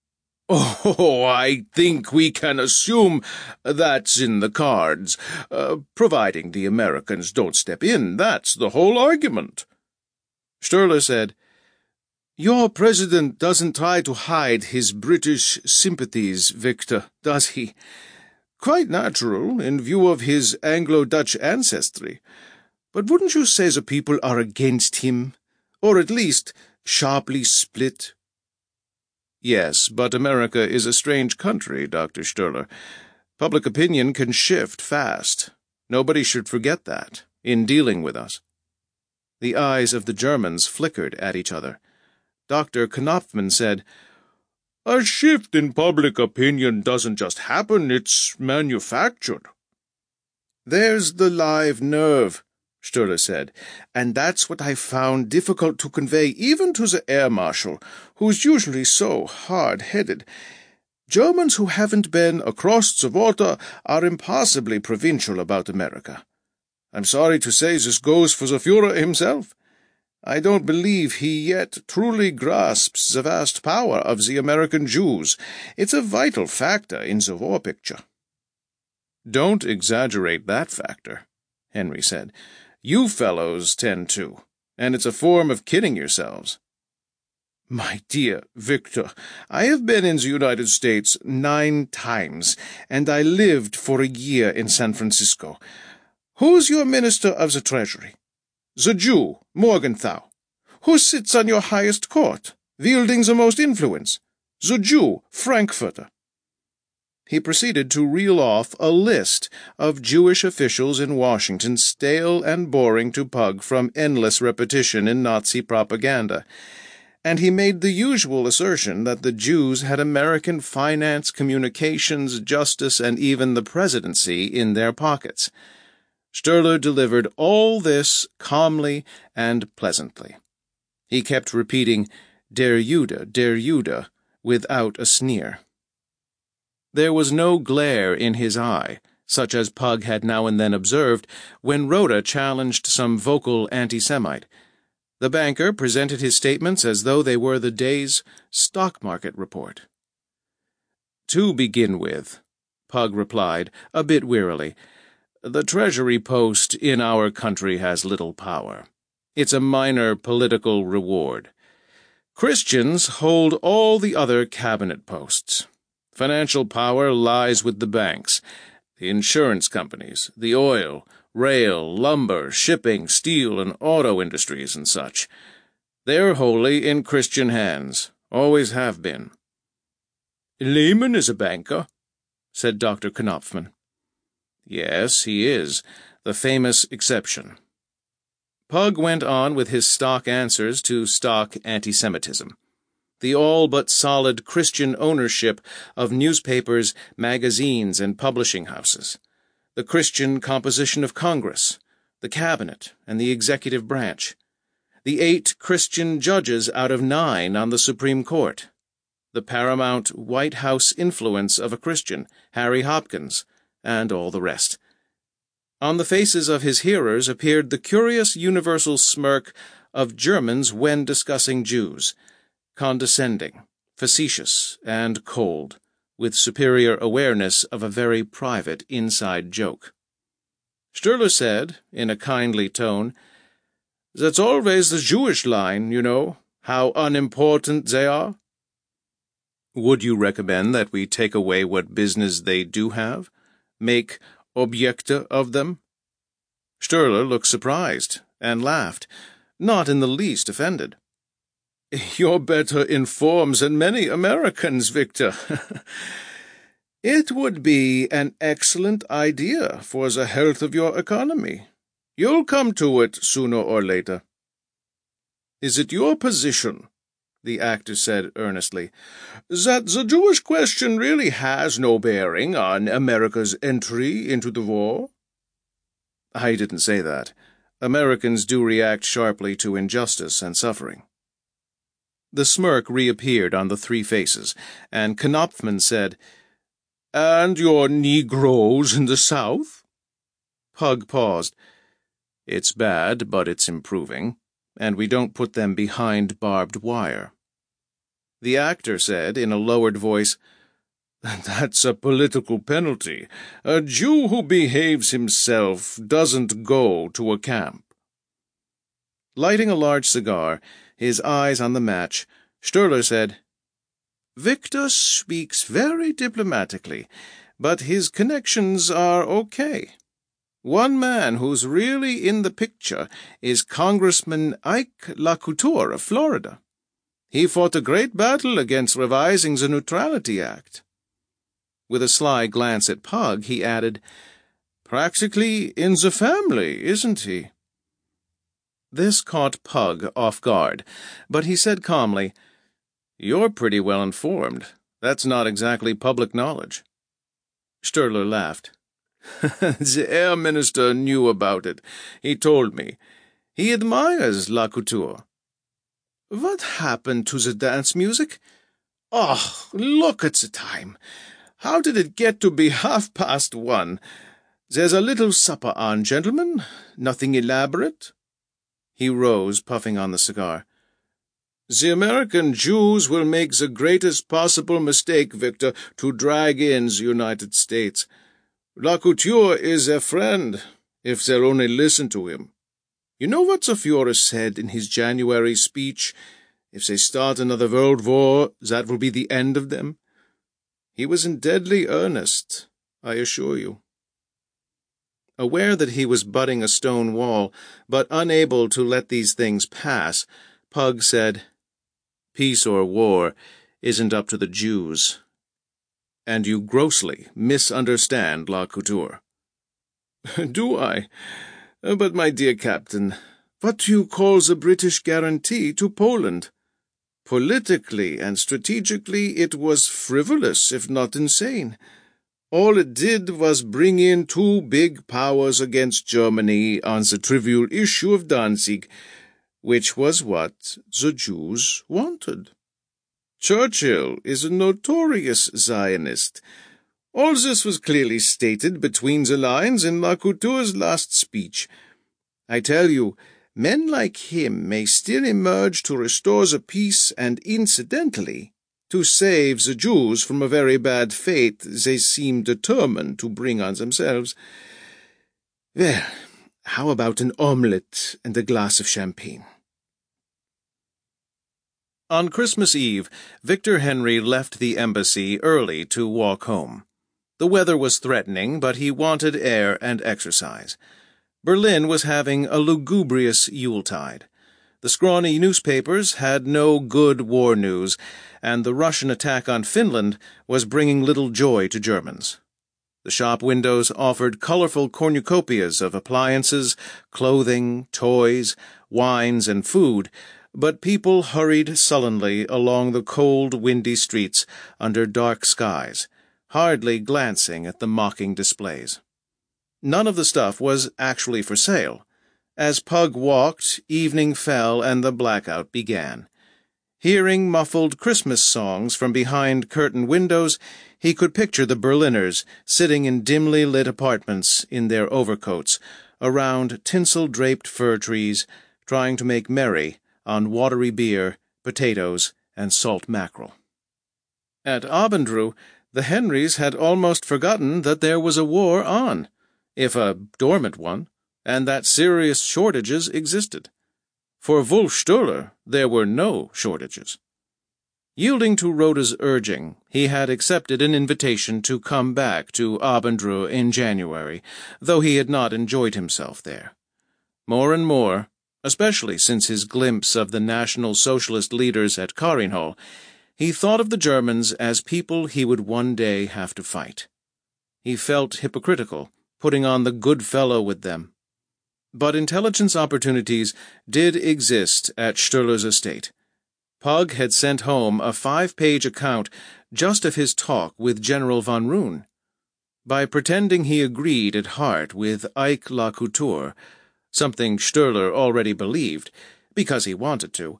"Oh, I think we can assume that's in the cards. Uh, providing the Americans don't step in, that's the whole argument." Stoerler said, "Your president doesn't try to hide his British sympathies, Victor, does he? Quite natural, in view of his Anglo-Dutch ancestry. But wouldn't you say the people are against him? Or at least sharply split?" "Yes, but America is a strange country, Doctor Stoerler. Public opinion can shift fast. Nobody should forget that, in dealing with us." The eyes of the Germans flickered at each other. Doctor Knopfman said, "A shift in public opinion doesn't just happen, it's manufactured." "There's the live nerve," Stoerler said, "and that's what I found difficult to convey even to the air marshal, who's usually so hard-headed. Germans who haven't been across the water are impossibly provincial about America. I'm sorry to say this goes for the Führer himself. I don't believe he yet truly grasps the vast power of the American Jews. It's a vital factor in the war picture." "Don't exaggerate that factor," Henry said. "You fellows tend to, and it's a form of kidding yourselves." My dear Victor, I have been in the United States nine times, and I lived for a year in San Francisco. Who's your Minister of the Treasury? The Jew, Morgenthau. Who sits on your highest court, wielding the most influence? The Jew, Frankfurter. He proceeded to reel off a list of Jewish officials in Washington, stale and boring to Pug from endless repetition in Nazi propaganda, and he made the usual assertion that the Jews had American finance, communications, justice, and even the presidency in their pockets. Stoerler delivered all this calmly and pleasantly. He kept repeating, "Der Jude, der Jude," without a sneer. There was no glare in his eye, such as Pug had now and then observed when Rhoda challenged some vocal anti-Semite. The banker presented his statements as though they were the day's stock market report. "To begin with," Pug replied, a bit wearily, "the Treasury post in our country has little power. It's a minor political reward. Christians hold all the other cabinet posts. Financial power lies with the banks, the insurance companies, the oil, rail, lumber, shipping, steel, and auto industries and such. They're wholly in Christian hands, always have been." "Lehman is a banker," said Doctor Knopfman. "Yes, he is, the famous exception." Pug went on with his stock answers to stock anti-Semitism. The all-but-solid Christian ownership of newspapers, magazines, and publishing houses, the Christian composition of Congress, the cabinet, and the executive branch, the eight Christian judges out of nine on the Supreme Court, the paramount White House influence of a Christian, Harry Hopkins, and all the rest. On the faces of his hearers appeared the curious universal smirk of Germans when discussing Jews, condescending, facetious, and cold, with superior awareness of a very private inside joke. Stoerler said, in a kindly tone, "That's always the Jewish line, you know, how unimportant they are." "Would you recommend that we take away what business they do have? Make Objekte of them?" Stoerler looked surprised, and laughed, not in the least offended. "You're better informed than many Americans, Victor. It would be an excellent idea for the health of your economy. You'll come to it sooner or later." "Is it your position," the actor said earnestly, "that the Jewish question really has no bearing on America's entry into the war?" "I didn't say that. Americans do react sharply to injustice and suffering." The smirk reappeared on the three faces, and Knopfman said, "And your Negroes in the South?" Pug paused. "It's bad, but it's improving, and we don't put them behind barbed wire." The actor said in a lowered voice, "That's a political penalty. A Jew who behaves himself doesn't go to a camp." Lighting a large cigar, his eyes on the match, Stoerler said, "Victor speaks very diplomatically, but his connections are okay. One man who's really in the picture is Congressman Ike LaCouture of Florida. He fought a great battle against revising the Neutrality Act." With a sly glance at Pug, he added, "Practically in the family, isn't he?" This caught Pug off guard, but he said calmly, "You're pretty well informed. That's not exactly public knowledge." Stoerler laughed. "The Air Minister knew about it. He told me. He admires LaCouture." "What happened to the dance music? Oh, look at the time. How did it get to be half past one? There's a little supper on, gentlemen. Nothing elaborate." He rose, puffing on the cigar. "The American Jews will make the greatest possible mistake, Victor, to drag in the United States. LaCouture is their friend, if they'll only listen to him. You know what the Führer said in his January speech? If they start another world war, that will be the end of them. He was in deadly earnest, I assure you. Aware that he was butting a stone wall, but unable to let these things pass, Pug said, "Peace or war isn't up to the Jews. And you grossly misunderstand La Couture." "Do I? But, my dear Captain, what do you call the British guarantee to Poland? Politically and strategically it was frivolous, if not insane. All it did was bring in two big powers against Germany on the trivial issue of Danzig, which was what the Jews wanted. Churchill is a notorious Zionist. All this was clearly stated between the lines in La Couture's last speech. I tell you, men like him may still emerge to restore the peace and, incidentally, to save the Jews from a very bad fate they seem determined to bring on themselves. Well, how about an omelette and a glass of champagne?" On Christmas Eve, Victor Henry left the embassy early to walk home. The weather was threatening, but he wanted air and exercise. Berlin was having a lugubrious Yuletide. The scrawny newspapers had no good war news, and the Russian attack on Finland was bringing little joy to Germans. The shop windows offered colorful cornucopias of appliances, clothing, toys, wines, and food, but people hurried sullenly along the cold, windy streets under dark skies, hardly glancing at the mocking displays. None of the stuff was actually for sale. As Pug walked, evening fell and the blackout began. Hearing muffled Christmas songs from behind curtained windows, he could picture the Berliners sitting in dimly lit apartments in their overcoats, around tinsel-draped fir trees, trying to make merry on watery beer, potatoes, and salt mackerel. At Abendroth, the Henrys had almost forgotten that there was a war on, if a dormant one, and that serious shortages existed. For Wolf Stoller, there were no shortages. Yielding to Rhoda's urging, he had accepted an invitation to come back to Abendroth in January, though he had not enjoyed himself there. More and more, especially since his glimpse of the National Socialist leaders at Karinhall, he thought of the Germans as people he would one day have to fight. He felt hypocritical, putting on the good fellow with them. But intelligence opportunities did exist at Stoller's estate. Pug had sent home a five-page account just of his talk with General von Roon. By pretending he agreed at heart with Ike La Couture, something Stoller already believed, because he wanted to,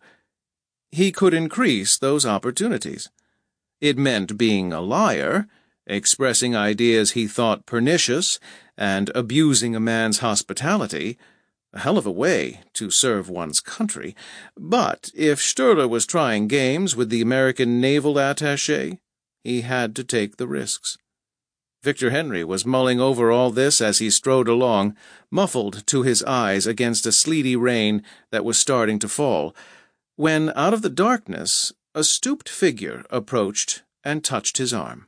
he could increase those opportunities. It meant being a liar, expressing ideas he thought pernicious, and abusing a man's hospitality, a hell of a way to serve one's country. But if Stoller was trying games with the American naval attaché, he had to take the risks. Victor Henry was mulling over all this as he strode along, muffled to his eyes against a sleety rain that was starting to fall, when out of the darkness a stooped figure approached and touched his arm.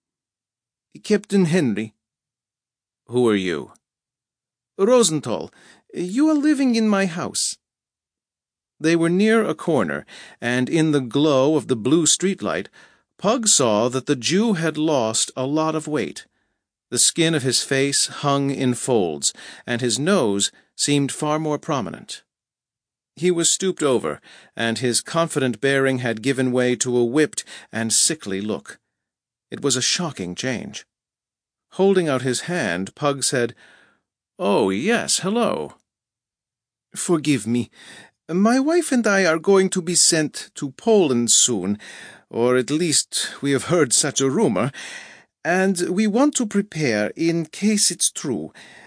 "Captain Henry." "Who are you?" "Rosenthal. You are living in my house." They were near a corner, and in the glow of the blue streetlight, Pug saw that the Jew had lost a lot of weight. The skin of his face hung in folds, and his nose seemed far more prominent. He was stooped over, and his confident bearing had given way to a whipped and sickly look. It was a shocking change. Holding out his hand, Pug said, "Oh, yes, hello." "Forgive me. My wife and I are going to be sent to Poland soon, or at least we have heard such a rumor, and we want to prepare in case it's true.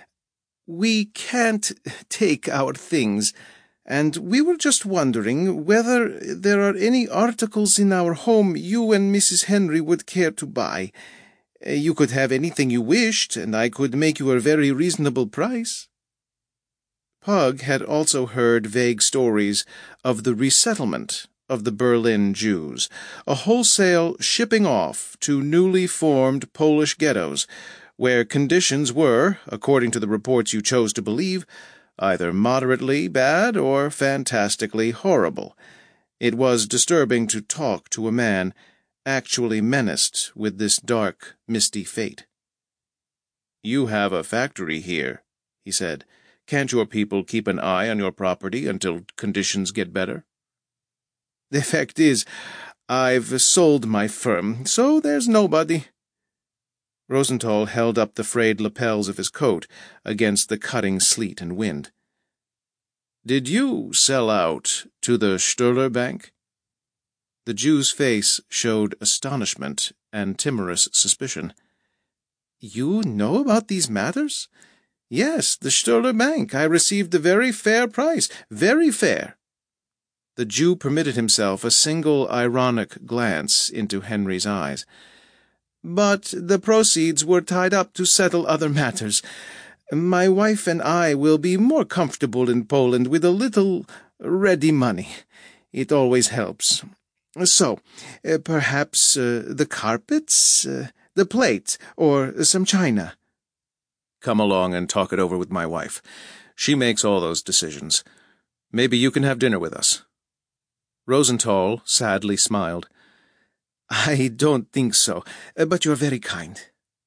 We can't take our things, and we were just wondering whether there are any articles in our home you and Missus Henry would care to buy. You could have anything you wished, and I could make you a very reasonable price." Pug had also heard vague stories of the resettlement of the Berlin Jews, a wholesale shipping off to newly formed Polish ghettos, where conditions were, according to the reports you chose to believe, either moderately bad or fantastically horrible. It was disturbing to talk to a man actually menaced with this dark, misty fate. "You have a factory here," he said. "Can't your people keep an eye on your property until conditions get better?" "The fact is, I've sold my firm, so there's nobody." Rosenthal held up the frayed lapels of his coat against the cutting sleet and wind. "Did you sell out to the Stoller Bank?" The Jew's face showed astonishment and timorous suspicion. "You know about these matters?" "Yes, the Stoller Bank. I received a very fair price. Very fair." The Jew permitted himself a single ironic glance into Henry's eyes. "But the proceeds were tied up to settle other matters. My wife and I will be more comfortable in Poland with a little ready money. It always helps. So, uh, perhaps uh, the carpets, uh, the plate, or some china." "Come along and talk it over with my wife. She makes all those decisions. Maybe you can have dinner with us." Rosenthal sadly smiled. "I don't think so, but you're very kind."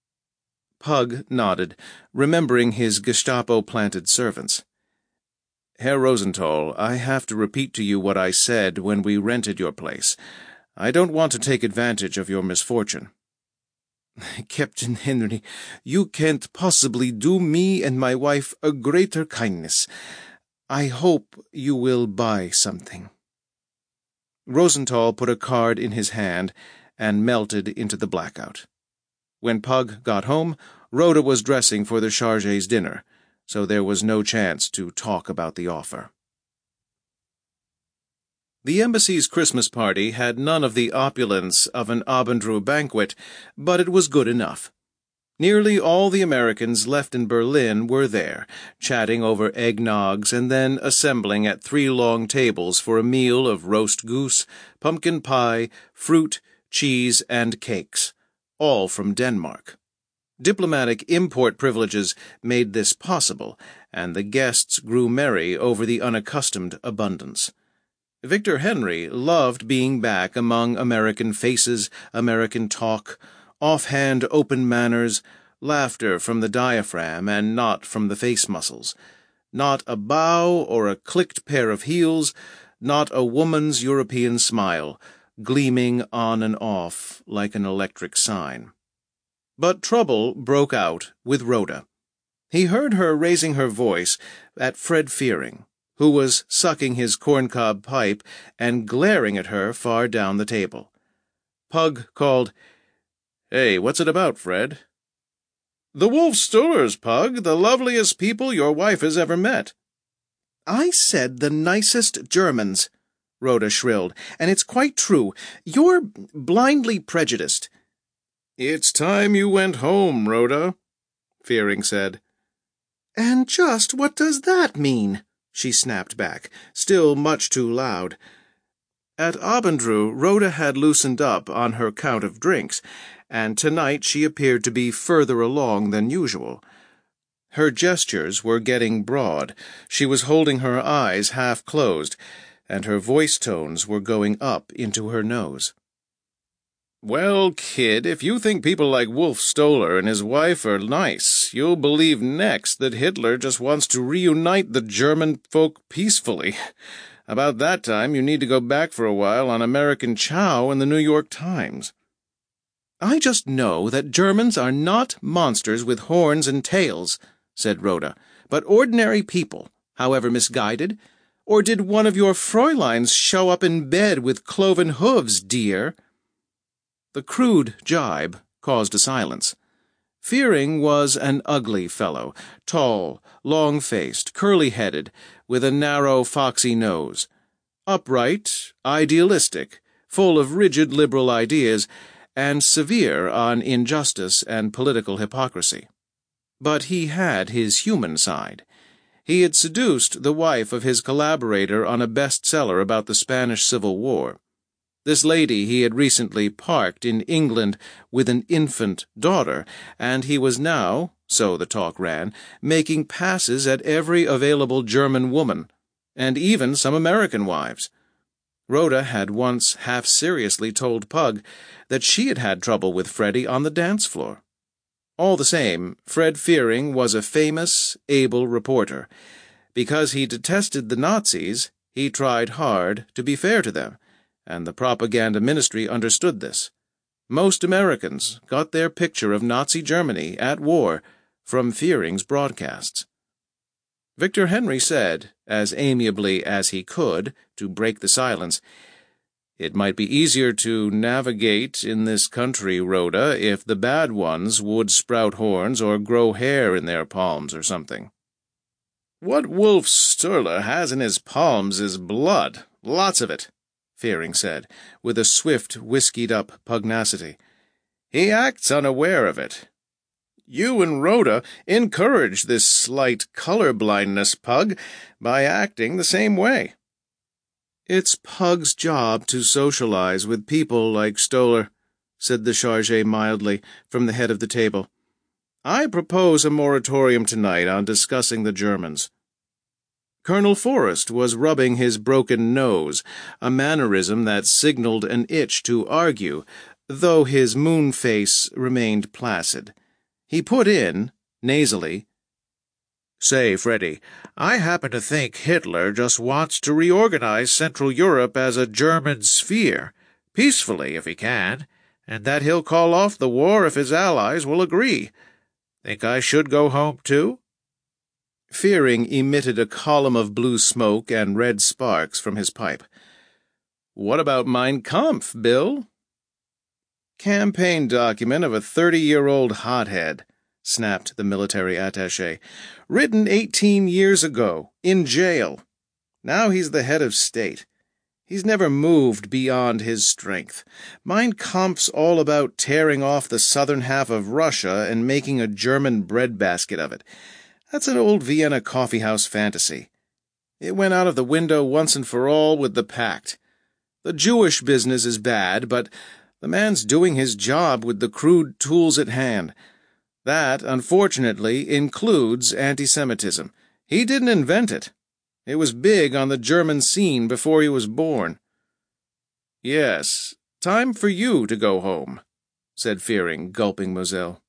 Pug nodded, remembering his Gestapo-planted servants. "Herr Rosenthal, I have to repeat to you what I said when we rented your place. I don't want to take advantage of your misfortune." "Captain Henry, you can't possibly do me and my wife a greater kindness. I hope you will buy something." Rosenthal put a card in his hand and melted into the blackout. When Pug got home, Rhoda was dressing for the Chargés' dinner, so there was no chance to talk about the offer. The embassy's Christmas party had none of the opulence of an Abendroh banquet, but it was good enough. Nearly all the Americans left in Berlin were there, chatting over eggnogs and then assembling at three long tables for a meal of roast goose, pumpkin pie, fruit, cheese, and cakes, all from Denmark. Diplomatic import privileges made this possible, and the guests grew merry over the unaccustomed abundance. Victor Henry loved being back among American faces, American talk, offhand open manners, laughter from the diaphragm and not from the face muscles, not a bow or a clicked pair of heels, not a woman's European smile, gleaming on and off like an electric sign. But trouble broke out with Rhoda. He heard her raising her voice at Fred Fearing, who was sucking his corncob pipe and glaring at her far down the table. Pug called, "Hey, what's it about, Fred?" "The Wolf-Stollers, Pug, the loveliest people your wife has ever met." "I said the nicest Germans," Rhoda shrilled, "and it's quite true. You're blindly prejudiced." "It's time you went home, Rhoda," Fearing said. "And just what does that mean?" she snapped back, still much too loud. At Abendroh, Rhoda had loosened up on her count of drinks, and tonight she appeared to be further along than usual. Her gestures were getting broad, she was holding her eyes half closed, and her voice tones were going up into her nose. "Well, kid, if you think people like Wolf-Stoller and his wife are nice, you'll believe next that Hitler just wants to reunite the German folk peacefully. About that time you need to go back for a while on American Chow in the New York Times." "I just know that Germans are not monsters with horns and tails," said Rhoda, "but ordinary people, however misguided. Or did one of your Fräuleins show up in bed with cloven hooves, dear?" The crude jibe caused a silence. Fearing was an ugly fellow, tall, long-faced, curly-headed, with a narrow, foxy nose. Upright, idealistic, full of rigid liberal ideas, and severe on injustice and political hypocrisy. But he had his human side. He had seduced the wife of his collaborator on a bestseller about the Spanish Civil War. This lady he had recently parked in England with an infant daughter, and he was now, so the talk ran, making passes at every available German woman, and even some American wives. Rhoda had once half-seriously told Pug that she had had trouble with Freddie on the dance floor. All the same, Fred Fearing was a famous, able reporter. Because he detested the Nazis, he tried hard to be fair to them, and the propaganda ministry understood this. Most Americans got their picture of Nazi Germany at war from Fearing's broadcasts. Victor Henry said, as amiably as he could, to break the silence, "It might be easier to navigate in this country, Rhoda, if the bad ones would sprout horns or grow hair in their palms or something." "What Wolf Sturler has in his palms is blood, lots of it," Fearing said, with a swift, whiskied-up pugnacity. "He acts unaware of it. You and Rhoda encourage this slight color-blindness, Pug, by acting the same way." "It's Pug's job to socialize with people like Stoller," said the chargé mildly, from the head of the table. "I propose a moratorium tonight on discussing the Germans." Colonel Forrest was rubbing his broken nose, a mannerism that signaled an itch to argue, though his moon face remained placid. He put in, nasally, "Say, Freddie, I happen to think Hitler just wants to reorganize Central Europe as a German sphere, peacefully if he can, and that he'll call off the war if his allies will agree. Think I should go home, too?" Fearing emitted a column of blue smoke and red sparks from his pipe. "What about Mein Kampf, Bill?" "Campaign document of a thirty-year-old hothead," snapped the military attaché. "Written eighteen years ago, in jail. Now he's the head of state. He's never moved beyond his strength. Mein Kampf's all about tearing off the southern half of Russia and making a German breadbasket of it. That's an old Vienna coffeehouse fantasy. It went out of the window once and for all with the pact. The Jewish business is bad, but the man's doing his job with the crude tools at hand. That, unfortunately, includes anti-Semitism. He didn't invent it. It was big on the German scene before he was born." "Yes, time for you to go home," said Fearing, gulping Moselle.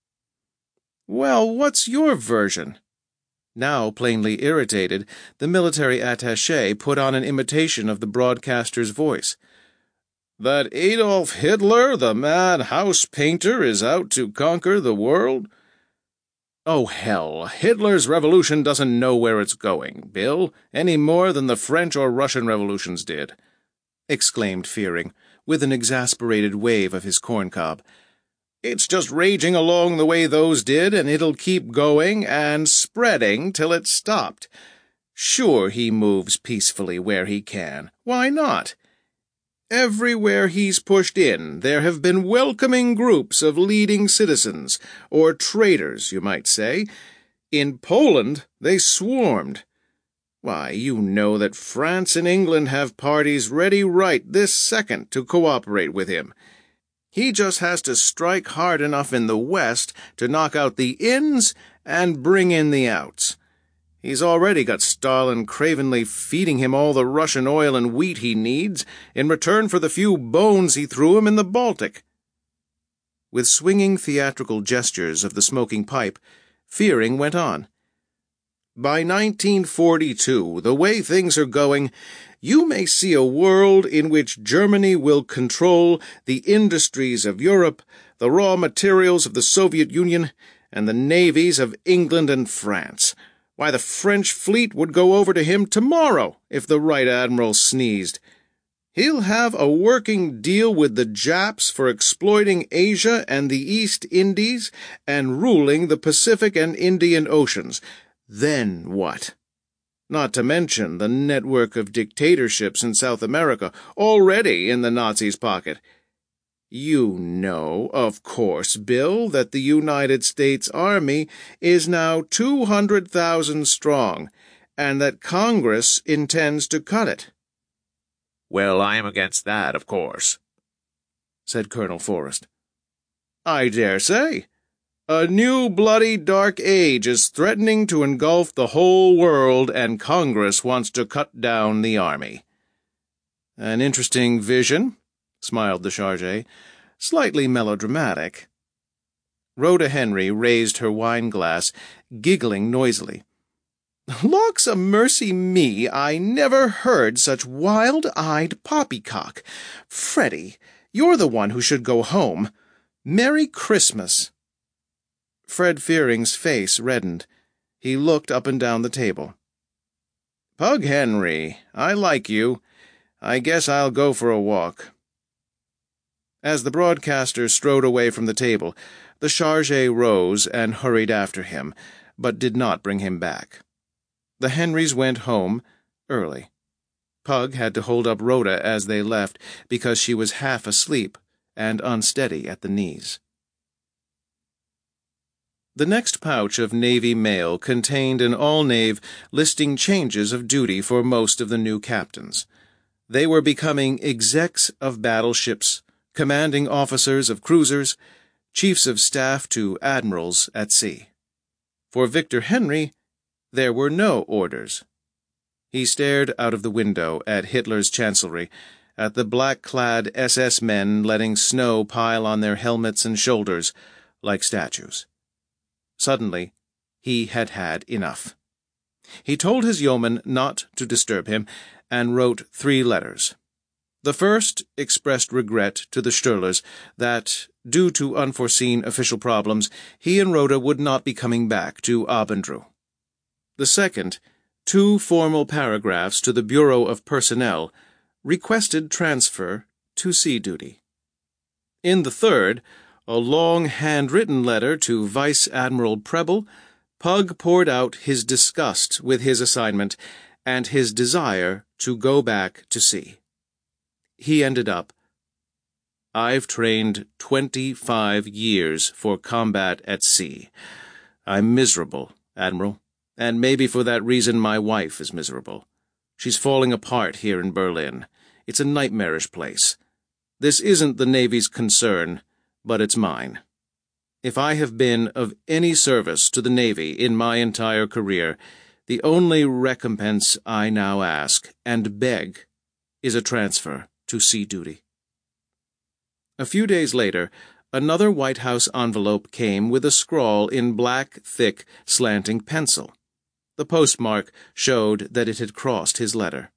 "Well, what's your version?" Now plainly irritated, the military attaché put on an imitation of the broadcaster's voice. "That Adolf Hitler, the mad house painter, is out to conquer the world?" "Oh, hell, Hitler's revolution doesn't know where it's going, Bill, any more than the French or Russian revolutions did," exclaimed Fearing, with an exasperated wave of his corncob. "It's just raging along the way those did, and it'll keep going and spreading till it's stopped. Sure, he moves peacefully where he can. Why not? Everywhere he's pushed in, there have been welcoming groups of leading citizens, or traitors, you might say. In Poland, they swarmed. Why, you know that France and England have parties ready right this second to cooperate with him. He just has to strike hard enough in the West to knock out the ins and bring in the outs. He's already got Stalin cravenly feeding him all the Russian oil and wheat he needs in return for the few bones he threw him in the Baltic." With swinging theatrical gestures of the smoking pipe, Fearing went on. "By nineteen forty-two, the way things are going, you may see a world in which Germany will control the industries of Europe, the raw materials of the Soviet Union, and the navies of England and France. Why, the French fleet would go over to him tomorrow if the right admiral sneezed. He'll have a working deal with the Japs for exploiting Asia and the East Indies and ruling the Pacific and Indian Oceans. Then what? Not to mention the network of dictatorships in South America, already in the Nazis' pocket. You know, of course, Bill, that the United States Army is now two hundred thousand strong, and that Congress intends to cut it." "Well, I am against that, of course," said Colonel Forrest. "I dare say. A new bloody dark age is threatening to engulf the whole world, and Congress wants to cut down the army." "An interesting vision," smiled the chargé, "slightly melodramatic." Rhoda Henry raised her wine-glass, giggling noisily. "Lawks a mercy me, I never heard such wild-eyed poppycock. Freddie, you're the one who should go home. Merry Christmas." Fred Fearing's face reddened. He looked up and down the table. "Pug Henry, I like you. I guess I'll go for a walk." As the broadcaster strode away from the table, the chargé rose and hurried after him, but did not bring him back. The Henrys went home early. Pug had to hold up Rhoda as they left because she was half asleep and unsteady at the knees. The next pouch of Navy mail contained an all-Nave listing changes of duty for most of the new captains. They were becoming execs of battleships, commanding officers of cruisers, chiefs of staff to admirals at sea. For Victor Henry, there were no orders. He stared out of the window at Hitler's chancellery, at the black-clad S S men letting snow pile on their helmets and shoulders like statues. Suddenly, he had had enough. He told his yeoman not to disturb him, and wrote three letters. The first expressed regret to the Sturlers that, due to unforeseen official problems, he and Rhoda would not be coming back to Abendrew. The second, two formal paragraphs to the Bureau of Personnel, requested transfer to sea duty. In the third, a long handwritten letter to Vice Admiral Preble, Pug poured out his disgust with his assignment and his desire to go back to sea. He ended up, "I've trained twenty-five years for combat at sea. I'm miserable, Admiral, and maybe for that reason my wife is miserable. She's falling apart here in Berlin. It's a nightmarish place. This isn't the Navy's concern, but it's mine. If I have been of any service to the Navy in my entire career, the only recompense I now ask and beg is a transfer to sea duty." A few days later, another White House envelope came with a scrawl in black, thick, slanting pencil. The postmark showed that it had crossed his letter.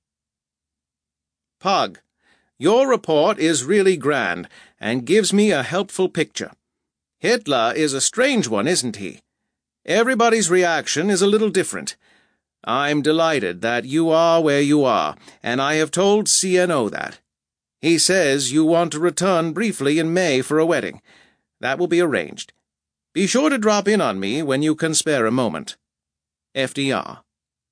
"Pug, your report is really grand, and gives me a helpful picture. Hitler is a strange one, isn't he? Everybody's reaction is a little different. I'm delighted that you are where you are, and I have told C N O that. He says you want to return briefly in May for a wedding. That will be arranged. Be sure to drop in on me when you can spare a moment. F D R."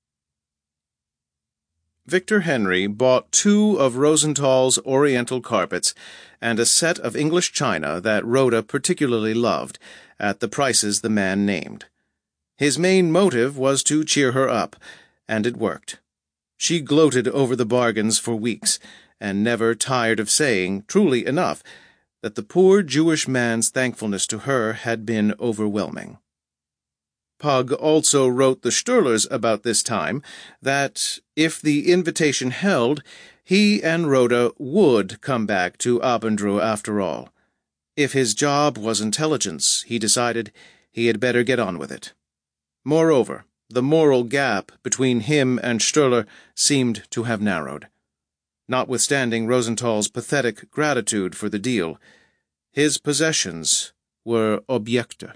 Victor Henry bought two of Rosenthal's Oriental carpets and a set of English china that Rhoda particularly loved, at the prices the man named. His main motive was to cheer her up, and it worked. She gloated over the bargains for weeks, and never tired of saying, truly enough, that the poor Jewish man's thankfulness to her had been overwhelming. Pug also wrote the Sturlers about this time that, if the invitation held, he and Rhoda would come back to Abendrew after all. If his job was intelligence, he decided he had better get on with it. Moreover, the moral gap between him and Sturler seemed to have narrowed. Notwithstanding Rosenthal's pathetic gratitude for the deal, his possessions were Objekte.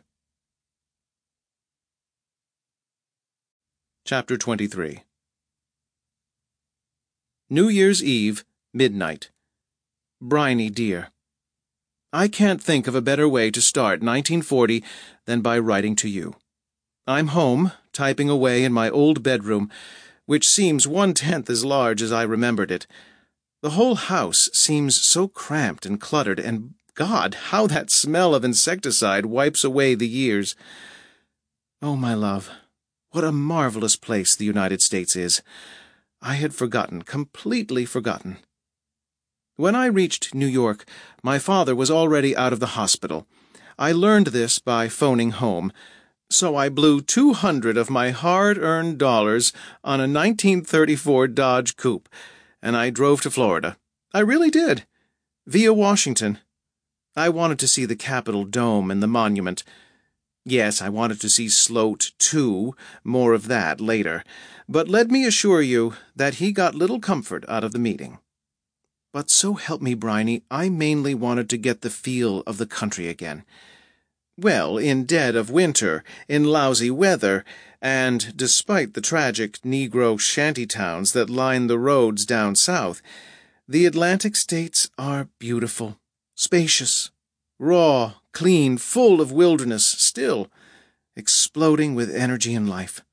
Chapter twenty-three. New Year's Eve, midnight. Bryony dear, I can't think of a better way to start nineteen forty than by writing to you. I'm home, typing away in my old bedroom, which seems one-tenth as large as I remembered it. The whole house seems so cramped and cluttered, and God, how that smell of insecticide wipes away the years. Oh, my love, What a marvelous place the United States is. I had forgotten, completely forgotten. When I reached New York, my father was already out of the hospital. I learned this by phoning home, so I blew two hundred of my hard-earned dollars on a nineteen thirty-four Dodge Coupe, and I drove to Florida. I really did. Via Washington. I wanted to see the Capitol Dome and the monument. Yes, I wanted to see Sloat, too, more of that later, but let me assure you that he got little comfort out of the meeting. But so help me, Bryony, I mainly wanted to get the feel of the country again. Well, in dead of winter, in lousy weather, and despite the tragic Negro shanty towns that line the roads down south, the Atlantic states are beautiful, spacious, raw, clean, full of wilderness still, exploding with energy and life.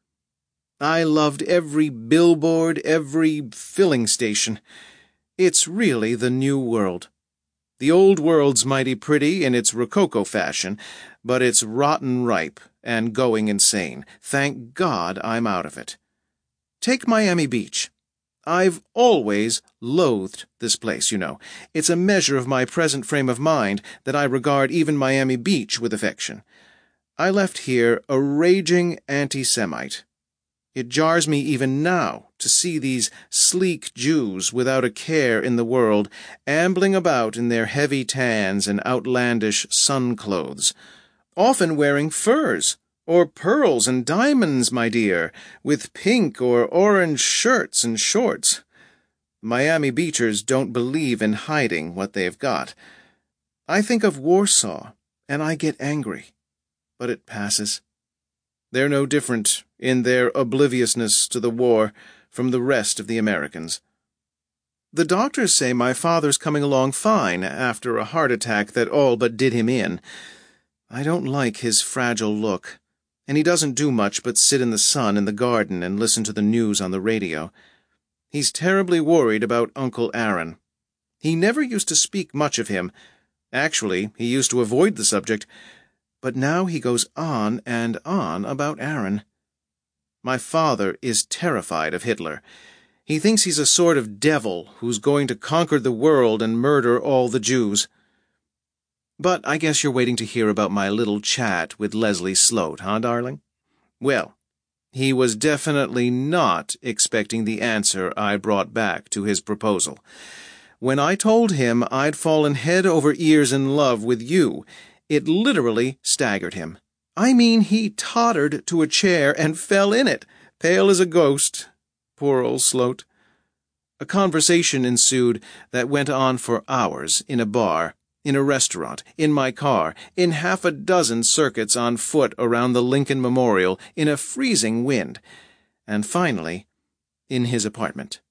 I loved every billboard, every filling station. It's really the new world. The old world's mighty pretty in its Rococo fashion, but it's rotten ripe and going insane. Thank God I'm out of it. Take Miami Beach. I've always loathed this place, you know. It's a measure of my present frame of mind that I regard even Miami Beach with affection. I left here a raging anti-Semite. It jars me even now to see these sleek Jews without a care in the world ambling about in their heavy tans and outlandish sun clothes, often wearing furs, or pearls and diamonds, my dear, with pink or orange shirts and shorts. Miami Beachers don't believe in hiding what they've got. I think of Warsaw, and I get angry, but it passes. They're no different in their obliviousness to the war from the rest of the Americans. The doctors say my father's coming along fine after a heart attack that all but did him in. I don't like his fragile look, and he doesn't do much but sit in the sun in the garden and listen to the news on the radio. He's terribly worried about Uncle Aaron. He never used to speak much of him. Actually, he used to avoid the subject, but now he goes on and on about Aaron. My father is terrified of Hitler. He thinks he's a sort of devil who's going to conquer the world and murder all the Jews. But I guess you're waiting to hear about my little chat with Leslie Sloat, huh, darling? Well, he was definitely not expecting the answer I brought back to his proposal. When I told him I'd fallen head over ears in love with you, it literally staggered him. I mean, he tottered to a chair and fell in it, pale as a ghost. Poor old Sloat. A conversation ensued that went on for hours in a bar, in a restaurant, in my car, in half a dozen circuits on foot around the Lincoln Memorial in a freezing wind, and finally, in his apartment.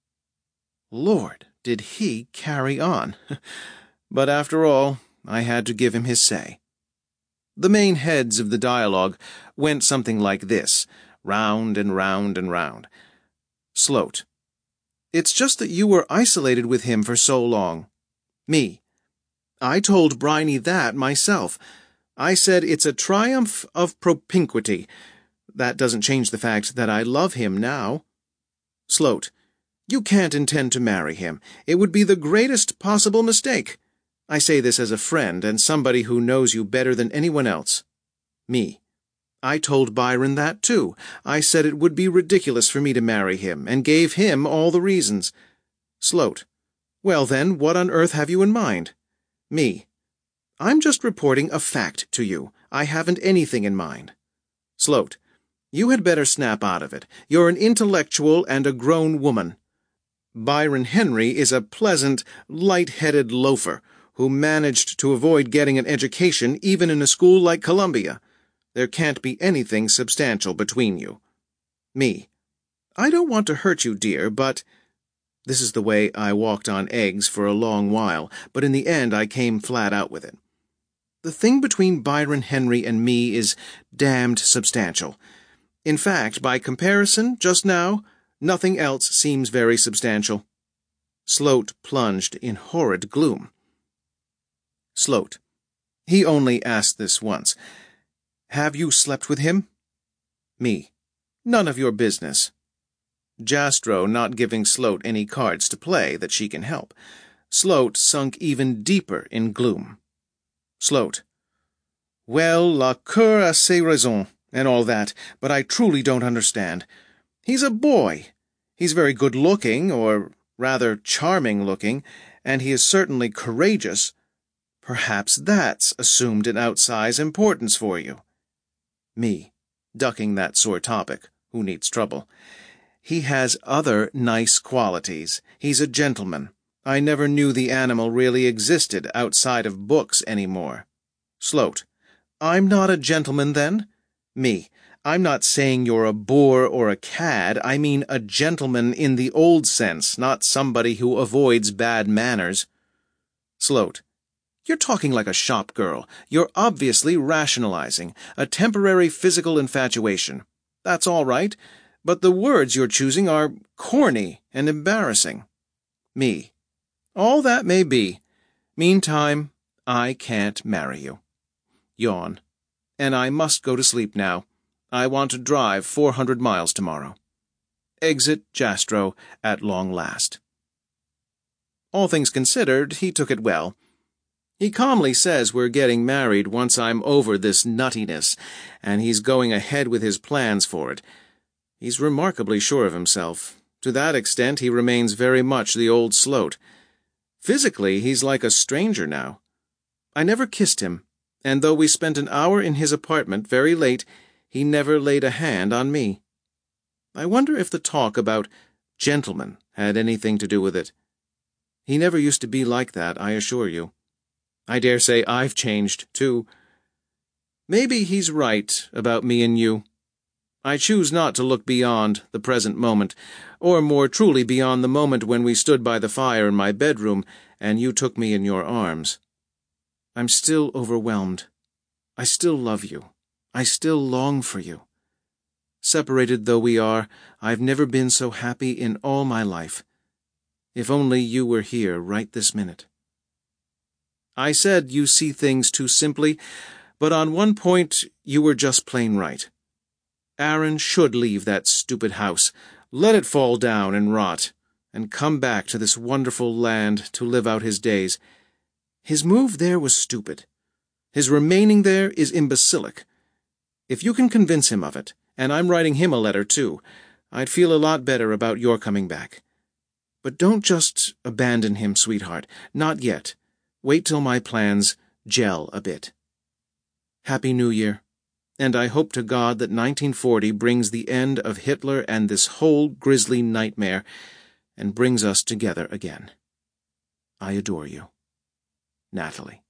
Lord, did he carry on! But after all, I had to give him his say. The main heads of the dialogue went something like this, round and round and round. Sloat: It's just that you were isolated with him for so long. Me: I told Bryony that myself. I said it's a triumph of propinquity. That doesn't change the fact that I love him now. Sloat: You can't intend to marry him. It would be the greatest possible mistake. I say this as a friend and somebody who knows you better than anyone else. Me: I told Byron that, too. I said it would be ridiculous for me to marry him, and gave him all the reasons. Sloat: Well, then, what on earth have you in mind? Me: I'm just reporting a fact to you. I haven't anything in mind. Sloat: You had better snap out of it. You're an intellectual and a grown woman. Byron Henry is a pleasant, light-headed loafer who managed to avoid getting an education even in a school like Columbia. There can't be anything substantial between you. Me: I don't want to hurt you, dear, but... This is the way I walked on eggs for a long while, but in the end I came flat out with it. The thing between Byron Henry and me is damned substantial. In fact, by comparison, just now, nothing else seems very substantial. Sloat plunged in horrid gloom. Sloat: He only asked this once. Have you slept with him? Me: None of your business. Jastrow not giving Sloat any cards to play that she can help. Sloat sunk even deeper in gloom. Sloat. Well, la cour a ses raisons, and all that, but I truly don't understand. He's a boy. He's very good-looking, or rather charming-looking, and he is certainly courageous. Perhaps that's assumed an outsized importance for you. Me, ducking that sore topic. Who needs trouble? He has other nice qualities. He's a gentleman. I never knew the animal really existed outside of books anymore. Sloat. I'm not a gentleman, then? Me. I'm not saying you're a boor or a cad. I mean a gentleman in the old sense, not somebody who avoids bad manners. Sloat. You're talking like a shop girl. You're obviously rationalizing. A temporary physical infatuation. That's all right, but the words you're choosing are corny and embarrassing. Me. All that may be. Meantime, I can't marry you. Yawn. And I must go to sleep now. I want to drive four hundred miles tomorrow. Exit Jastrow at long last. All things considered, he took it well. He calmly says we're getting married once I'm over this nuttiness, and he's going ahead with his plans for it. He's remarkably sure of himself. To that extent, he remains very much the old Sloat. Physically, he's like a stranger now. I never kissed him, and though we spent an hour in his apartment very late, he never laid a hand on me. I wonder if the talk about gentlemen had anything to do with it. He never used to be like that, I assure you. I dare say I've changed, too. Maybe he's right about me and you. I choose not to look beyond the present moment, or more truly beyond the moment when we stood by the fire in my bedroom and you took me in your arms. I'm still overwhelmed. I still love you. I still long for you. Separated though we are, I've never been so happy in all my life. If only you were here right this minute. I said you see things too simply, but on one point you were just plain right. Aaron should leave that stupid house, let it fall down and rot, and come back to this wonderful land to live out his days. His move there was stupid. His remaining there is imbecilic. If you can convince him of it, and I'm writing him a letter too, I'd feel a lot better about your coming back. But don't just abandon him, sweetheart. Not yet. Wait till my plans gel a bit. Happy New Year, and I hope to God that nineteen forty brings the end of Hitler and this whole grisly nightmare, and brings us together again. I adore you. Natalie.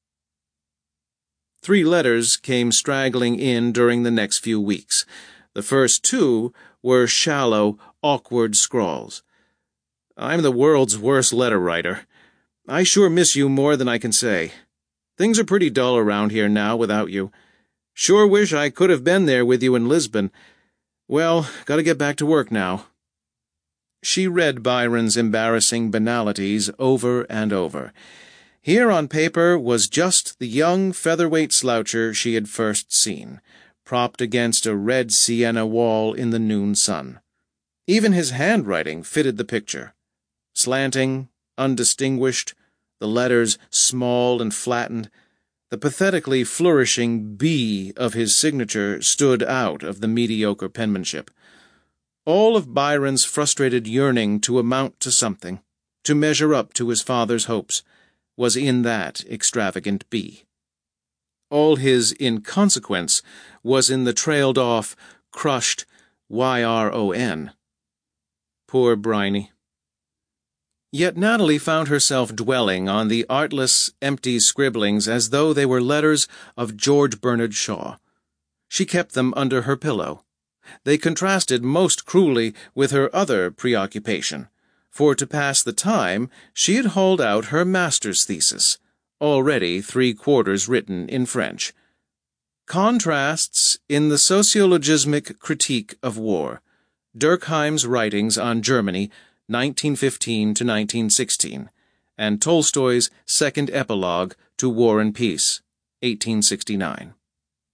Three letters came straggling in during the next few weeks. The first two were shallow, awkward scrawls. I'm the world's worst letter writer. I sure miss you more than I can say. Things are pretty dull around here now without you. Sure wish I could have been there with you in Lisbon. Well, gotta get back to work now. She read Byron's embarrassing banalities over and over. Here on paper was just the young featherweight sloucher she had first seen, propped against a red sienna wall in the noon sun. Even his handwriting fitted the picture. Slanting, undistinguished, the letters small and flattened, the pathetically flourishing B of his signature stood out of the mediocre penmanship. All of Byron's frustrated yearning to amount to something, to measure up to his father's hopes, was in that extravagant B. All his inconsequence was in the trailed-off, crushed Y R O N. Poor Bryony. Yet Natalie found herself dwelling on the artless, empty scribblings as though they were letters of George Bernard Shaw. She kept them under her pillow. They contrasted most cruelly with her other preoccupation, for to pass the time she had hauled out her master's thesis, already three-quarters written in French. Contrasts in the Sociologismic Critique of War, Durkheim's Writings on Germany, nineteen fifteen to nineteen sixteen, and Tolstoy's Second Epilogue to War and Peace, eighteen sixty-nine.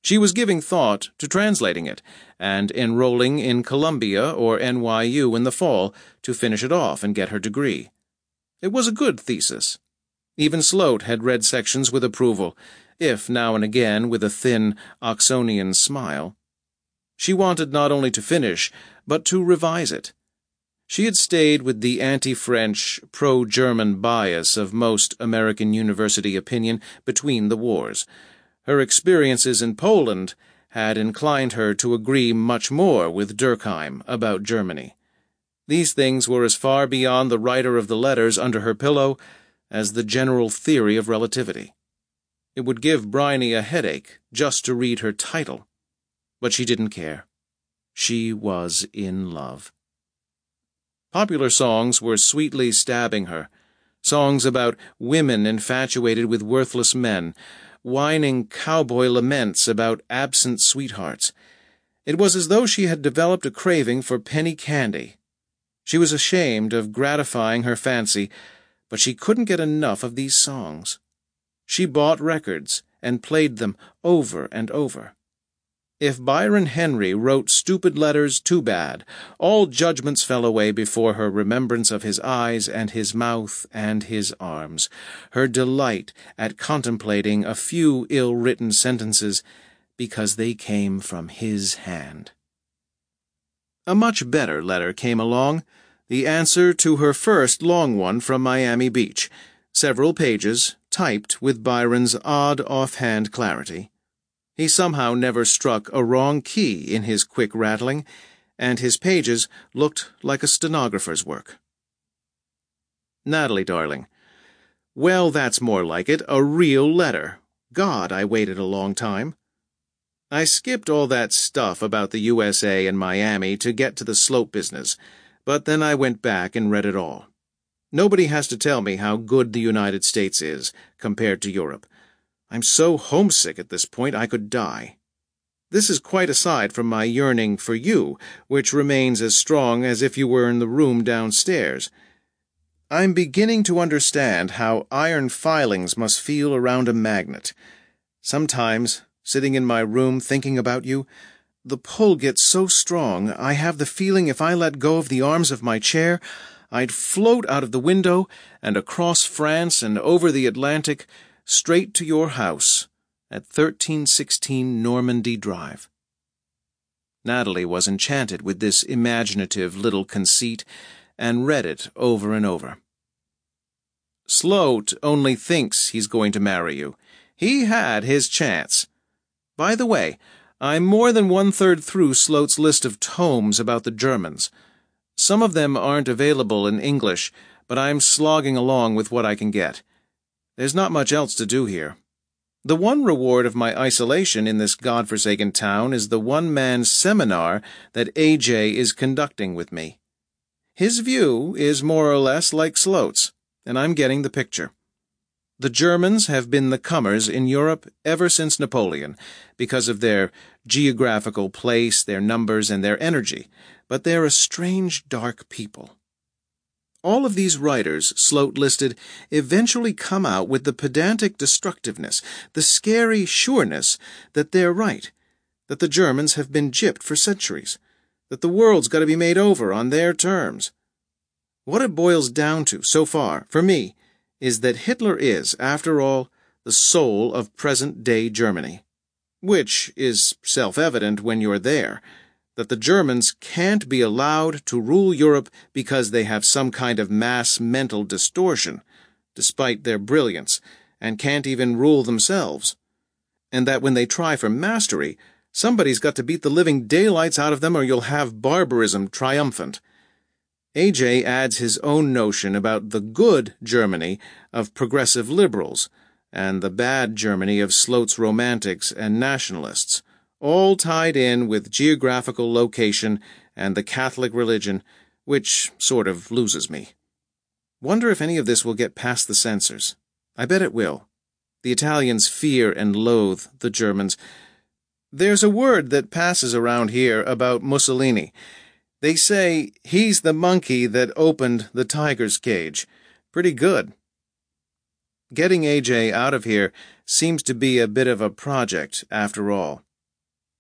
She was giving thought to translating it, and enrolling in Columbia or N Y U in the fall to finish it off and get her degree. It was a good thesis. Even Sloat had read sections with approval, if now and again with a thin, Oxonian smile. She wanted not only to finish, but to revise it. She had stayed with the anti-French, pro-German bias of most American university opinion between the wars. Her experiences in Poland had inclined her to agree much more with Durkheim about Germany. These things were as far beyond the writer of the letters under her pillow as the general theory of relativity. It would give Bryony a headache just to read her title. But she didn't care. She was in love. Popular songs were sweetly stabbing her. Songs about women infatuated with worthless men, whining cowboy laments about absent sweethearts. It was as though she had developed a craving for penny candy. She was ashamed of gratifying her fancy, but she couldn't get enough of these songs. She bought records and played them over and over. If Byron Henry wrote stupid letters, too bad. All judgments fell away before her remembrance of his eyes and his mouth and his arms, her delight at contemplating a few ill-written sentences because they came from his hand. A much better letter came along, the answer to her first long one from Miami Beach, several pages, typed with Byron's odd offhand clarity. He somehow never struck a wrong key in his quick rattling, and his pages looked like a stenographer's work. Natalie, darling. Well, that's more like it, a real letter. God, I waited a long time. I skipped all that stuff about the U S A and Miami to get to the slope business, but then I went back and read it all. Nobody has to tell me how good the United States is, compared to Europe. I'm so homesick at this point I could die. This is quite aside from my yearning for you, which remains as strong as if you were in the room downstairs. I'm beginning to understand how iron filings must feel around a magnet. Sometimes, sitting in my room thinking about you, the pull gets so strong I have the feeling if I let go of the arms of my chair, I'd float out of the window and across France and over the Atlantic, straight to your house at thirteen sixteen Normandy Drive. Natalie was enchanted with this imaginative little conceit and read it over and over. Sloat only thinks he's going to marry you. He had his chance. By the way, I'm more than one-third through Sloat's list of tomes about the Germans. Some of them aren't available in English, but I'm slogging along with what I can get. There's not much else to do here. The one reward of my isolation in this godforsaken town is the one-man seminar that A J is conducting with me. His view is more or less like Sloat's, and I'm getting the picture. The Germans have been the comers in Europe ever since Napoleon, because of their geographical place, their numbers, and their energy, but they're a strange, dark people. All of these writers Sloat listed eventually come out with the pedantic destructiveness, the scary sureness that they're right, that the Germans have been gypped for centuries, that the world's got to be made over on their terms. What it boils down to, so far, for me, is that Hitler is, after all, the soul of present-day Germany, which is self-evident when you're there, that the Germans can't be allowed to rule Europe because they have some kind of mass mental distortion, despite their brilliance, and can't even rule themselves, and that when they try for mastery, somebody's got to beat the living daylights out of them or you'll have barbarism triumphant. A J adds his own notion about the good Germany of progressive liberals and the bad Germany of Sloat's romantics and nationalists, all tied in with geographical location and the Catholic religion, which sort of loses me. Wonder if any of this will get past the censors. I bet it will. The Italians fear and loathe the Germans. There's a word that passes around here about Mussolini. They say he's the monkey that opened the tiger's cage. Pretty good. Getting A J out of here seems to be a bit of a project, after all.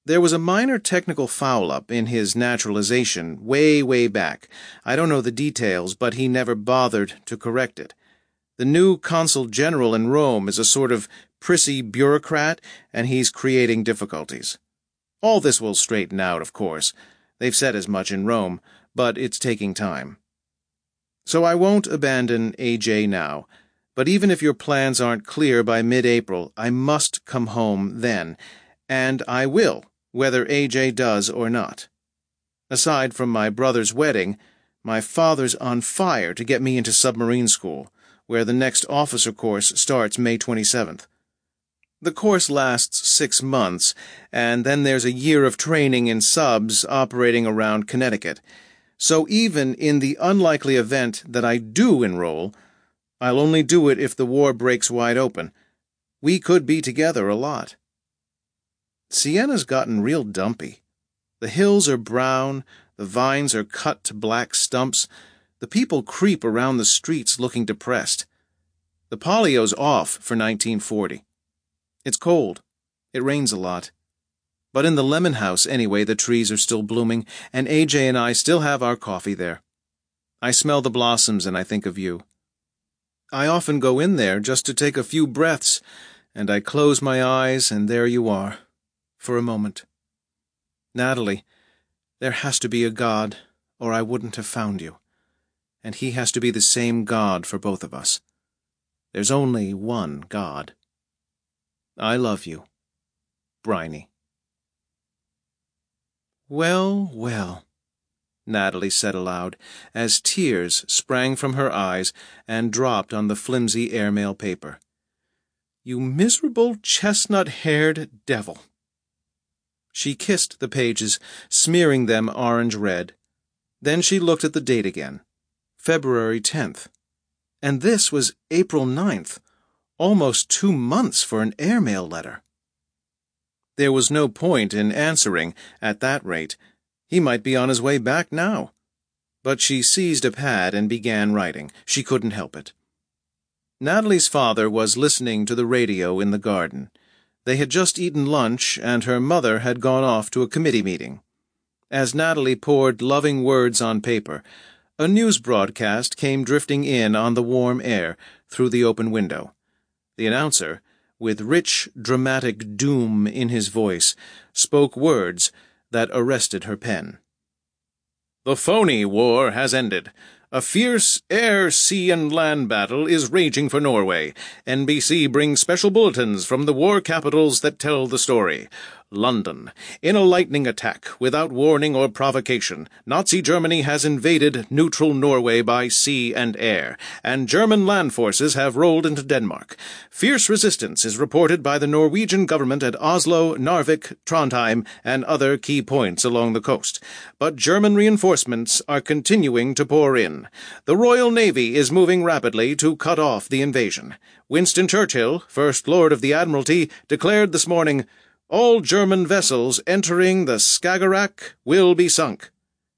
There was a minor technical foul-up in his naturalization way, way back. I don't know the details, but he never bothered to correct it. The new consul general in Rome is a sort of prissy bureaucrat, and he's creating difficulties. All this will straighten out, of course. They've said as much in Rome, but it's taking time. So I won't abandon A J now, but even if your plans aren't clear by mid-April, I must come home then, and I will, whether A J does or not. Aside from my brother's wedding, my father's on fire to get me into submarine school, where the next officer course starts May twenty-seventh. The course lasts six months, and then there's a year of training in subs operating around Connecticut. So even in the unlikely event that I do enroll, I'll only do it if the war breaks wide open. We could be together a lot. Sienna's gotten real dumpy. The hills are brown, the vines are cut to black stumps, the people creep around the streets looking depressed. The polio's off for nineteen forty. It's cold. It rains a lot. But in the lemon house, anyway, the trees are still blooming, and A J and I still have our coffee there. I smell the blossoms and I think of you. I often go in there just to take a few breaths, and I close my eyes and there you are. For a moment. Natalie, there has to be a God, or I wouldn't have found you. And he has to be the same God for both of us. There's only one God. I love you. Bryony. Well, well, Natalie said aloud, as tears sprang from her eyes and dropped on the flimsy airmail paper. You miserable chestnut-haired devil. She kissed the pages, smearing them orange-red. Then she looked at the date again. February tenth. And this was April ninth. Almost two months for an airmail letter. There was no point in answering at that rate. He might be on his way back now. But she seized a pad and began writing. She couldn't help it. Natalie's father was listening to the radio in the garden. They had just eaten lunch, and her mother had gone off to a committee meeting. As Natalie poured loving words on paper, a news broadcast came drifting in on the warm air through the open window. The announcer, with rich, dramatic doom in his voice, spoke words that arrested her pen. The phony war has ended. A fierce air, sea, and land battle is raging for Norway. N B C brings special bulletins from the war capitals that tell the story. London. In a lightning attack, without warning or provocation, Nazi Germany has invaded neutral Norway by sea and air, and German land forces have rolled into Denmark. Fierce resistance is reported by the Norwegian government at Oslo, Narvik, Trondheim, and other key points along the coast. But German reinforcements are continuing to pour in. The Royal Navy is moving rapidly to cut off the invasion. Winston Churchill, First Lord of the Admiralty, declared this morning, all German vessels entering the Skagerrak will be sunk.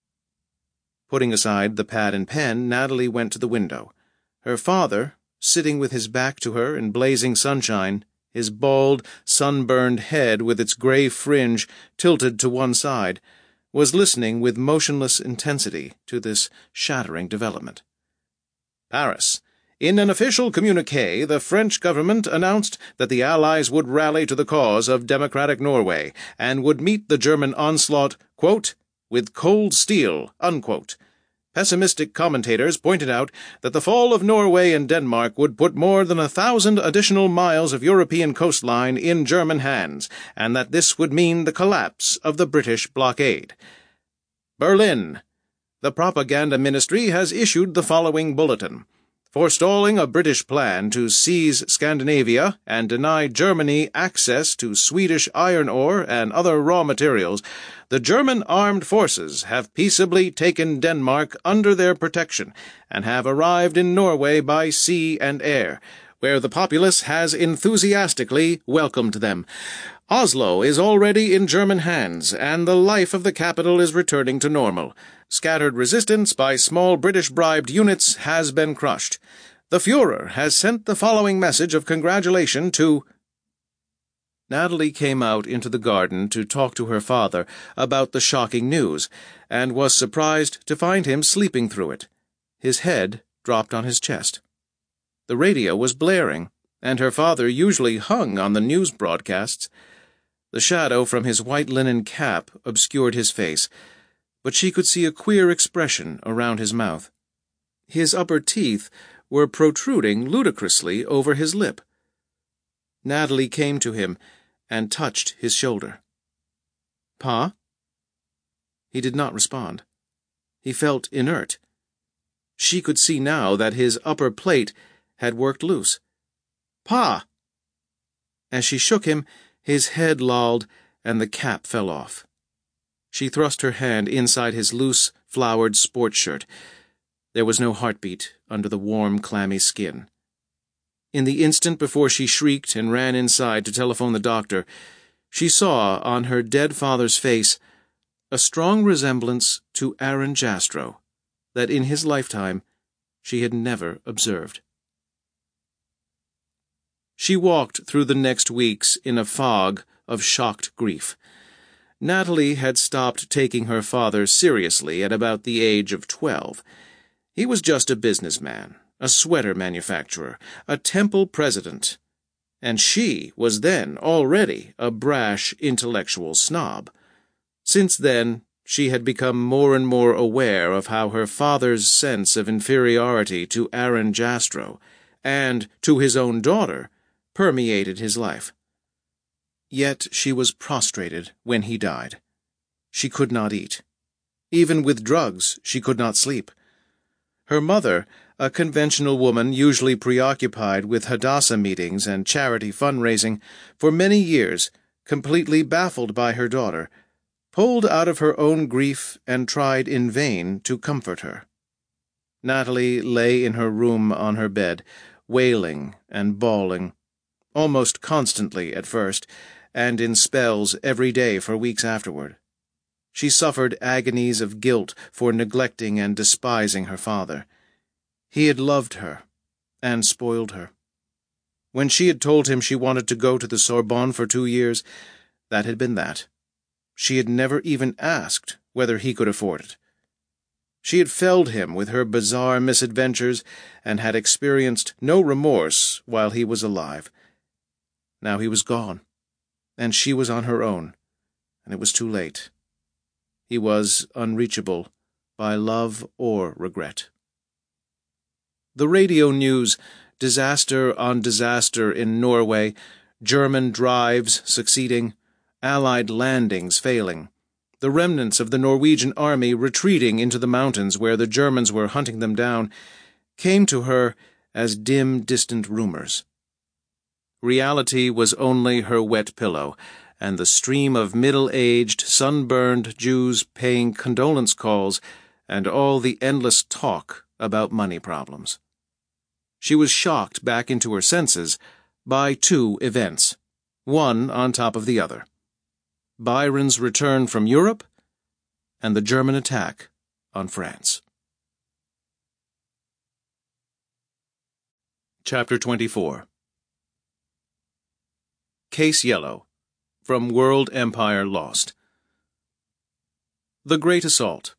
Putting aside the pad and pen, Natalie went to the window. Her father, sitting with his back to her in blazing sunshine, his bald, sunburned head with its gray fringe tilted to one side, was listening with motionless intensity to this shattering development. Paris. In an official communiqué, the French government announced that the Allies would rally to the cause of democratic Norway and would meet the German onslaught, quote, with cold steel, unquote. Pessimistic commentators pointed out that the fall of Norway and Denmark would put more than a thousand additional miles of European coastline in German hands, and that this would mean the collapse of the British blockade. Berlin. The propaganda ministry has issued the following bulletin. Forestalling a British plan to seize Scandinavia and deny Germany access to Swedish iron ore and other raw materials, the German armed forces have peaceably taken Denmark under their protection and have arrived in Norway by sea and air, where the populace has enthusiastically welcomed them. Oslo is already in German hands, and the life of the capital is returning to normal. Scattered resistance by small British-bribed units has been crushed. The Führer has sent the following message of congratulation to... Natalie came out into the garden to talk to her father about the shocking news, and was surprised to find him sleeping through it. His head dropped on his chest. The radio was blaring, and her father usually hung on the news broadcasts. The shadow from his white linen cap obscured his face, but she could see a queer expression around his mouth. His upper teeth were protruding ludicrously over his lip. Natalie came to him and touched his shoulder. "Pa?" He did not respond. He felt inert. She could see now that his upper plate had worked loose. "Pa!" As she shook him, his head lolled and the cap fell off. She thrust her hand inside his loose, flowered sports shirt. There was no heartbeat under the warm, clammy skin. In the instant before she shrieked and ran inside to telephone the doctor, she saw on her dead father's face a strong resemblance to Aaron Jastrow that in his lifetime she had never observed. She walked through the next weeks in a fog of shocked grief. Natalie had stopped taking her father seriously at about the age of twelve. He was just a businessman, a sweater manufacturer, a temple president, and she was then already a brash intellectual snob. Since then, she had become more and more aware of how her father's sense of inferiority to Aaron Jastrow, and to his own daughter, permeated his life. Yet she was prostrated when he died. She could not eat. Even with drugs, she could not sleep. Her mother, a conventional woman usually preoccupied with Hadassah meetings and charity fundraising, for many years, completely baffled by her daughter, pulled out of her own grief and tried in vain to comfort her. Natalie lay in her room on her bed, wailing and bawling, almost constantly at first, and in spells every day for weeks afterward. She suffered agonies of guilt for neglecting and despising her father. He had loved her and spoiled her. When she had told him she wanted to go to the Sorbonne for two years, that had been that. She had never even asked whether he could afford it. She had felled him with her bizarre misadventures and had experienced no remorse while he was alive. Now he was gone, and she was on her own, and it was too late. He was unreachable by love or regret. The radio news, disaster on disaster in Norway, German drives succeeding, Allied landings failing, the remnants of the Norwegian army retreating into the mountains where the Germans were hunting them down, came to her as dim, distant rumors. Reality was only her wet pillow, and the stream of middle-aged, sunburned Jews paying condolence calls, and all the endless talk about money problems. She was shocked back into her senses by two events, one on top of the other. Byron's return from Europe, and the German attack on France. Chapter twenty-four. Case Yellow, from World Empire Lost. The Great Assault.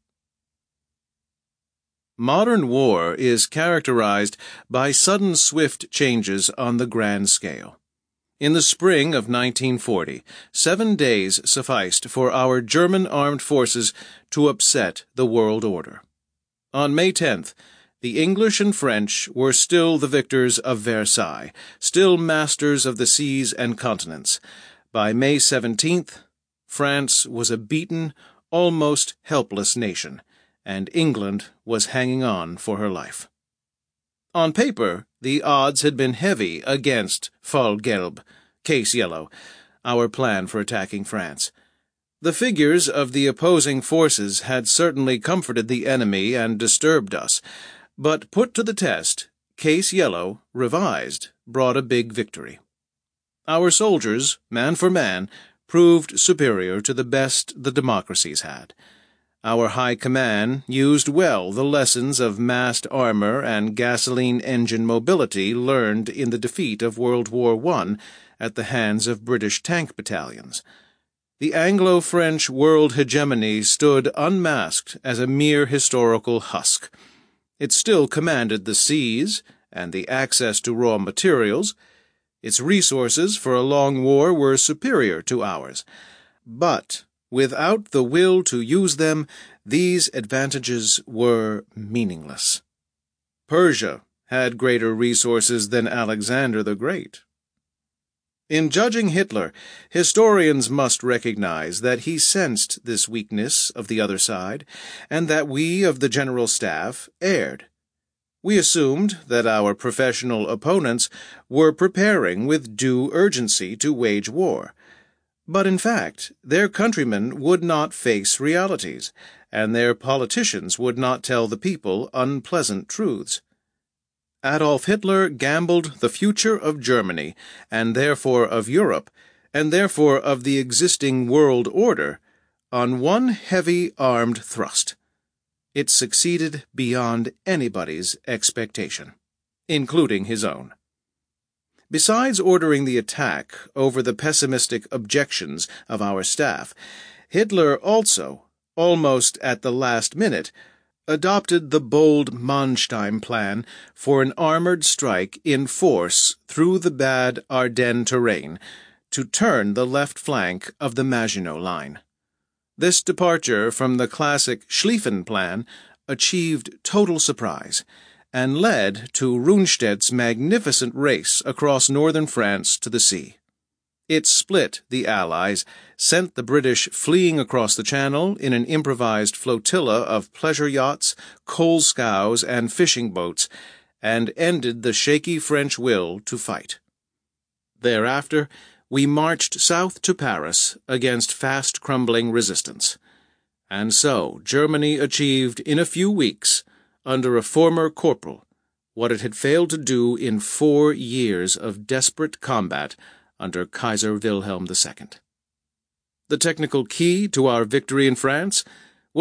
Modern war is characterized by sudden swift changes on the grand scale. In the spring of nineteen forty, seven days sufficed for our German armed forces to upset the world order. On May tenth, the English and French were still the victors of Versailles, still masters of the seas and continents. By May seventeenth, France was a beaten, almost helpless nation, and England was hanging on for her life. On paper, the odds had been heavy against Fall Gelb, Case Yellow, our plan for attacking France. The figures of the opposing forces had certainly comforted the enemy and disturbed us, but put to the test, Case Yellow, revised, brought a big victory. Our soldiers, man for man, proved superior to the best the democracies had. Our high command used well the lessons of massed armor and gasoline engine mobility learned in the defeat of World War One at the hands of British tank battalions. The Anglo-French world hegemony stood unmasked as a mere historical husk. It still commanded the seas and the access to raw materials. Its resources for a long war were superior to ours. But without the will to use them, these advantages were meaningless. Persia had greater resources than Alexander the Great. In judging Hitler, historians must recognize that he sensed this weakness of the other side, and that we of the General Staff erred. We assumed that our professional opponents were preparing with due urgency to wage war. But in fact, their countrymen would not face realities, and their politicians would not tell the people unpleasant truths. Adolf Hitler gambled the future of Germany, and therefore of Europe, and therefore of the existing world order, on one heavy armed thrust. It succeeded beyond anybody's expectation, including his own. Besides ordering the attack over the pessimistic objections of our staff, Hitler also, almost at the last minute, adopted the bold Manstein plan for an armored strike in force through the bad Ardennes terrain to turn the left flank of the Maginot Line. This departure from the classic Schlieffen plan achieved total surprise and led to Rundstedt's magnificent race across northern France to the sea. It split the Allies, sent the British fleeing across the Channel in an improvised flotilla of pleasure yachts, coal scows, and fishing boats, and ended the shaky French will to fight. Thereafter, we marched south to Paris against fast-crumbling resistance. And so Germany achieved in a few weeks, under a former corporal, what it had failed to do in four years of desperate combat under Kaiser Wilhelm the Second. The technical key to our victory in France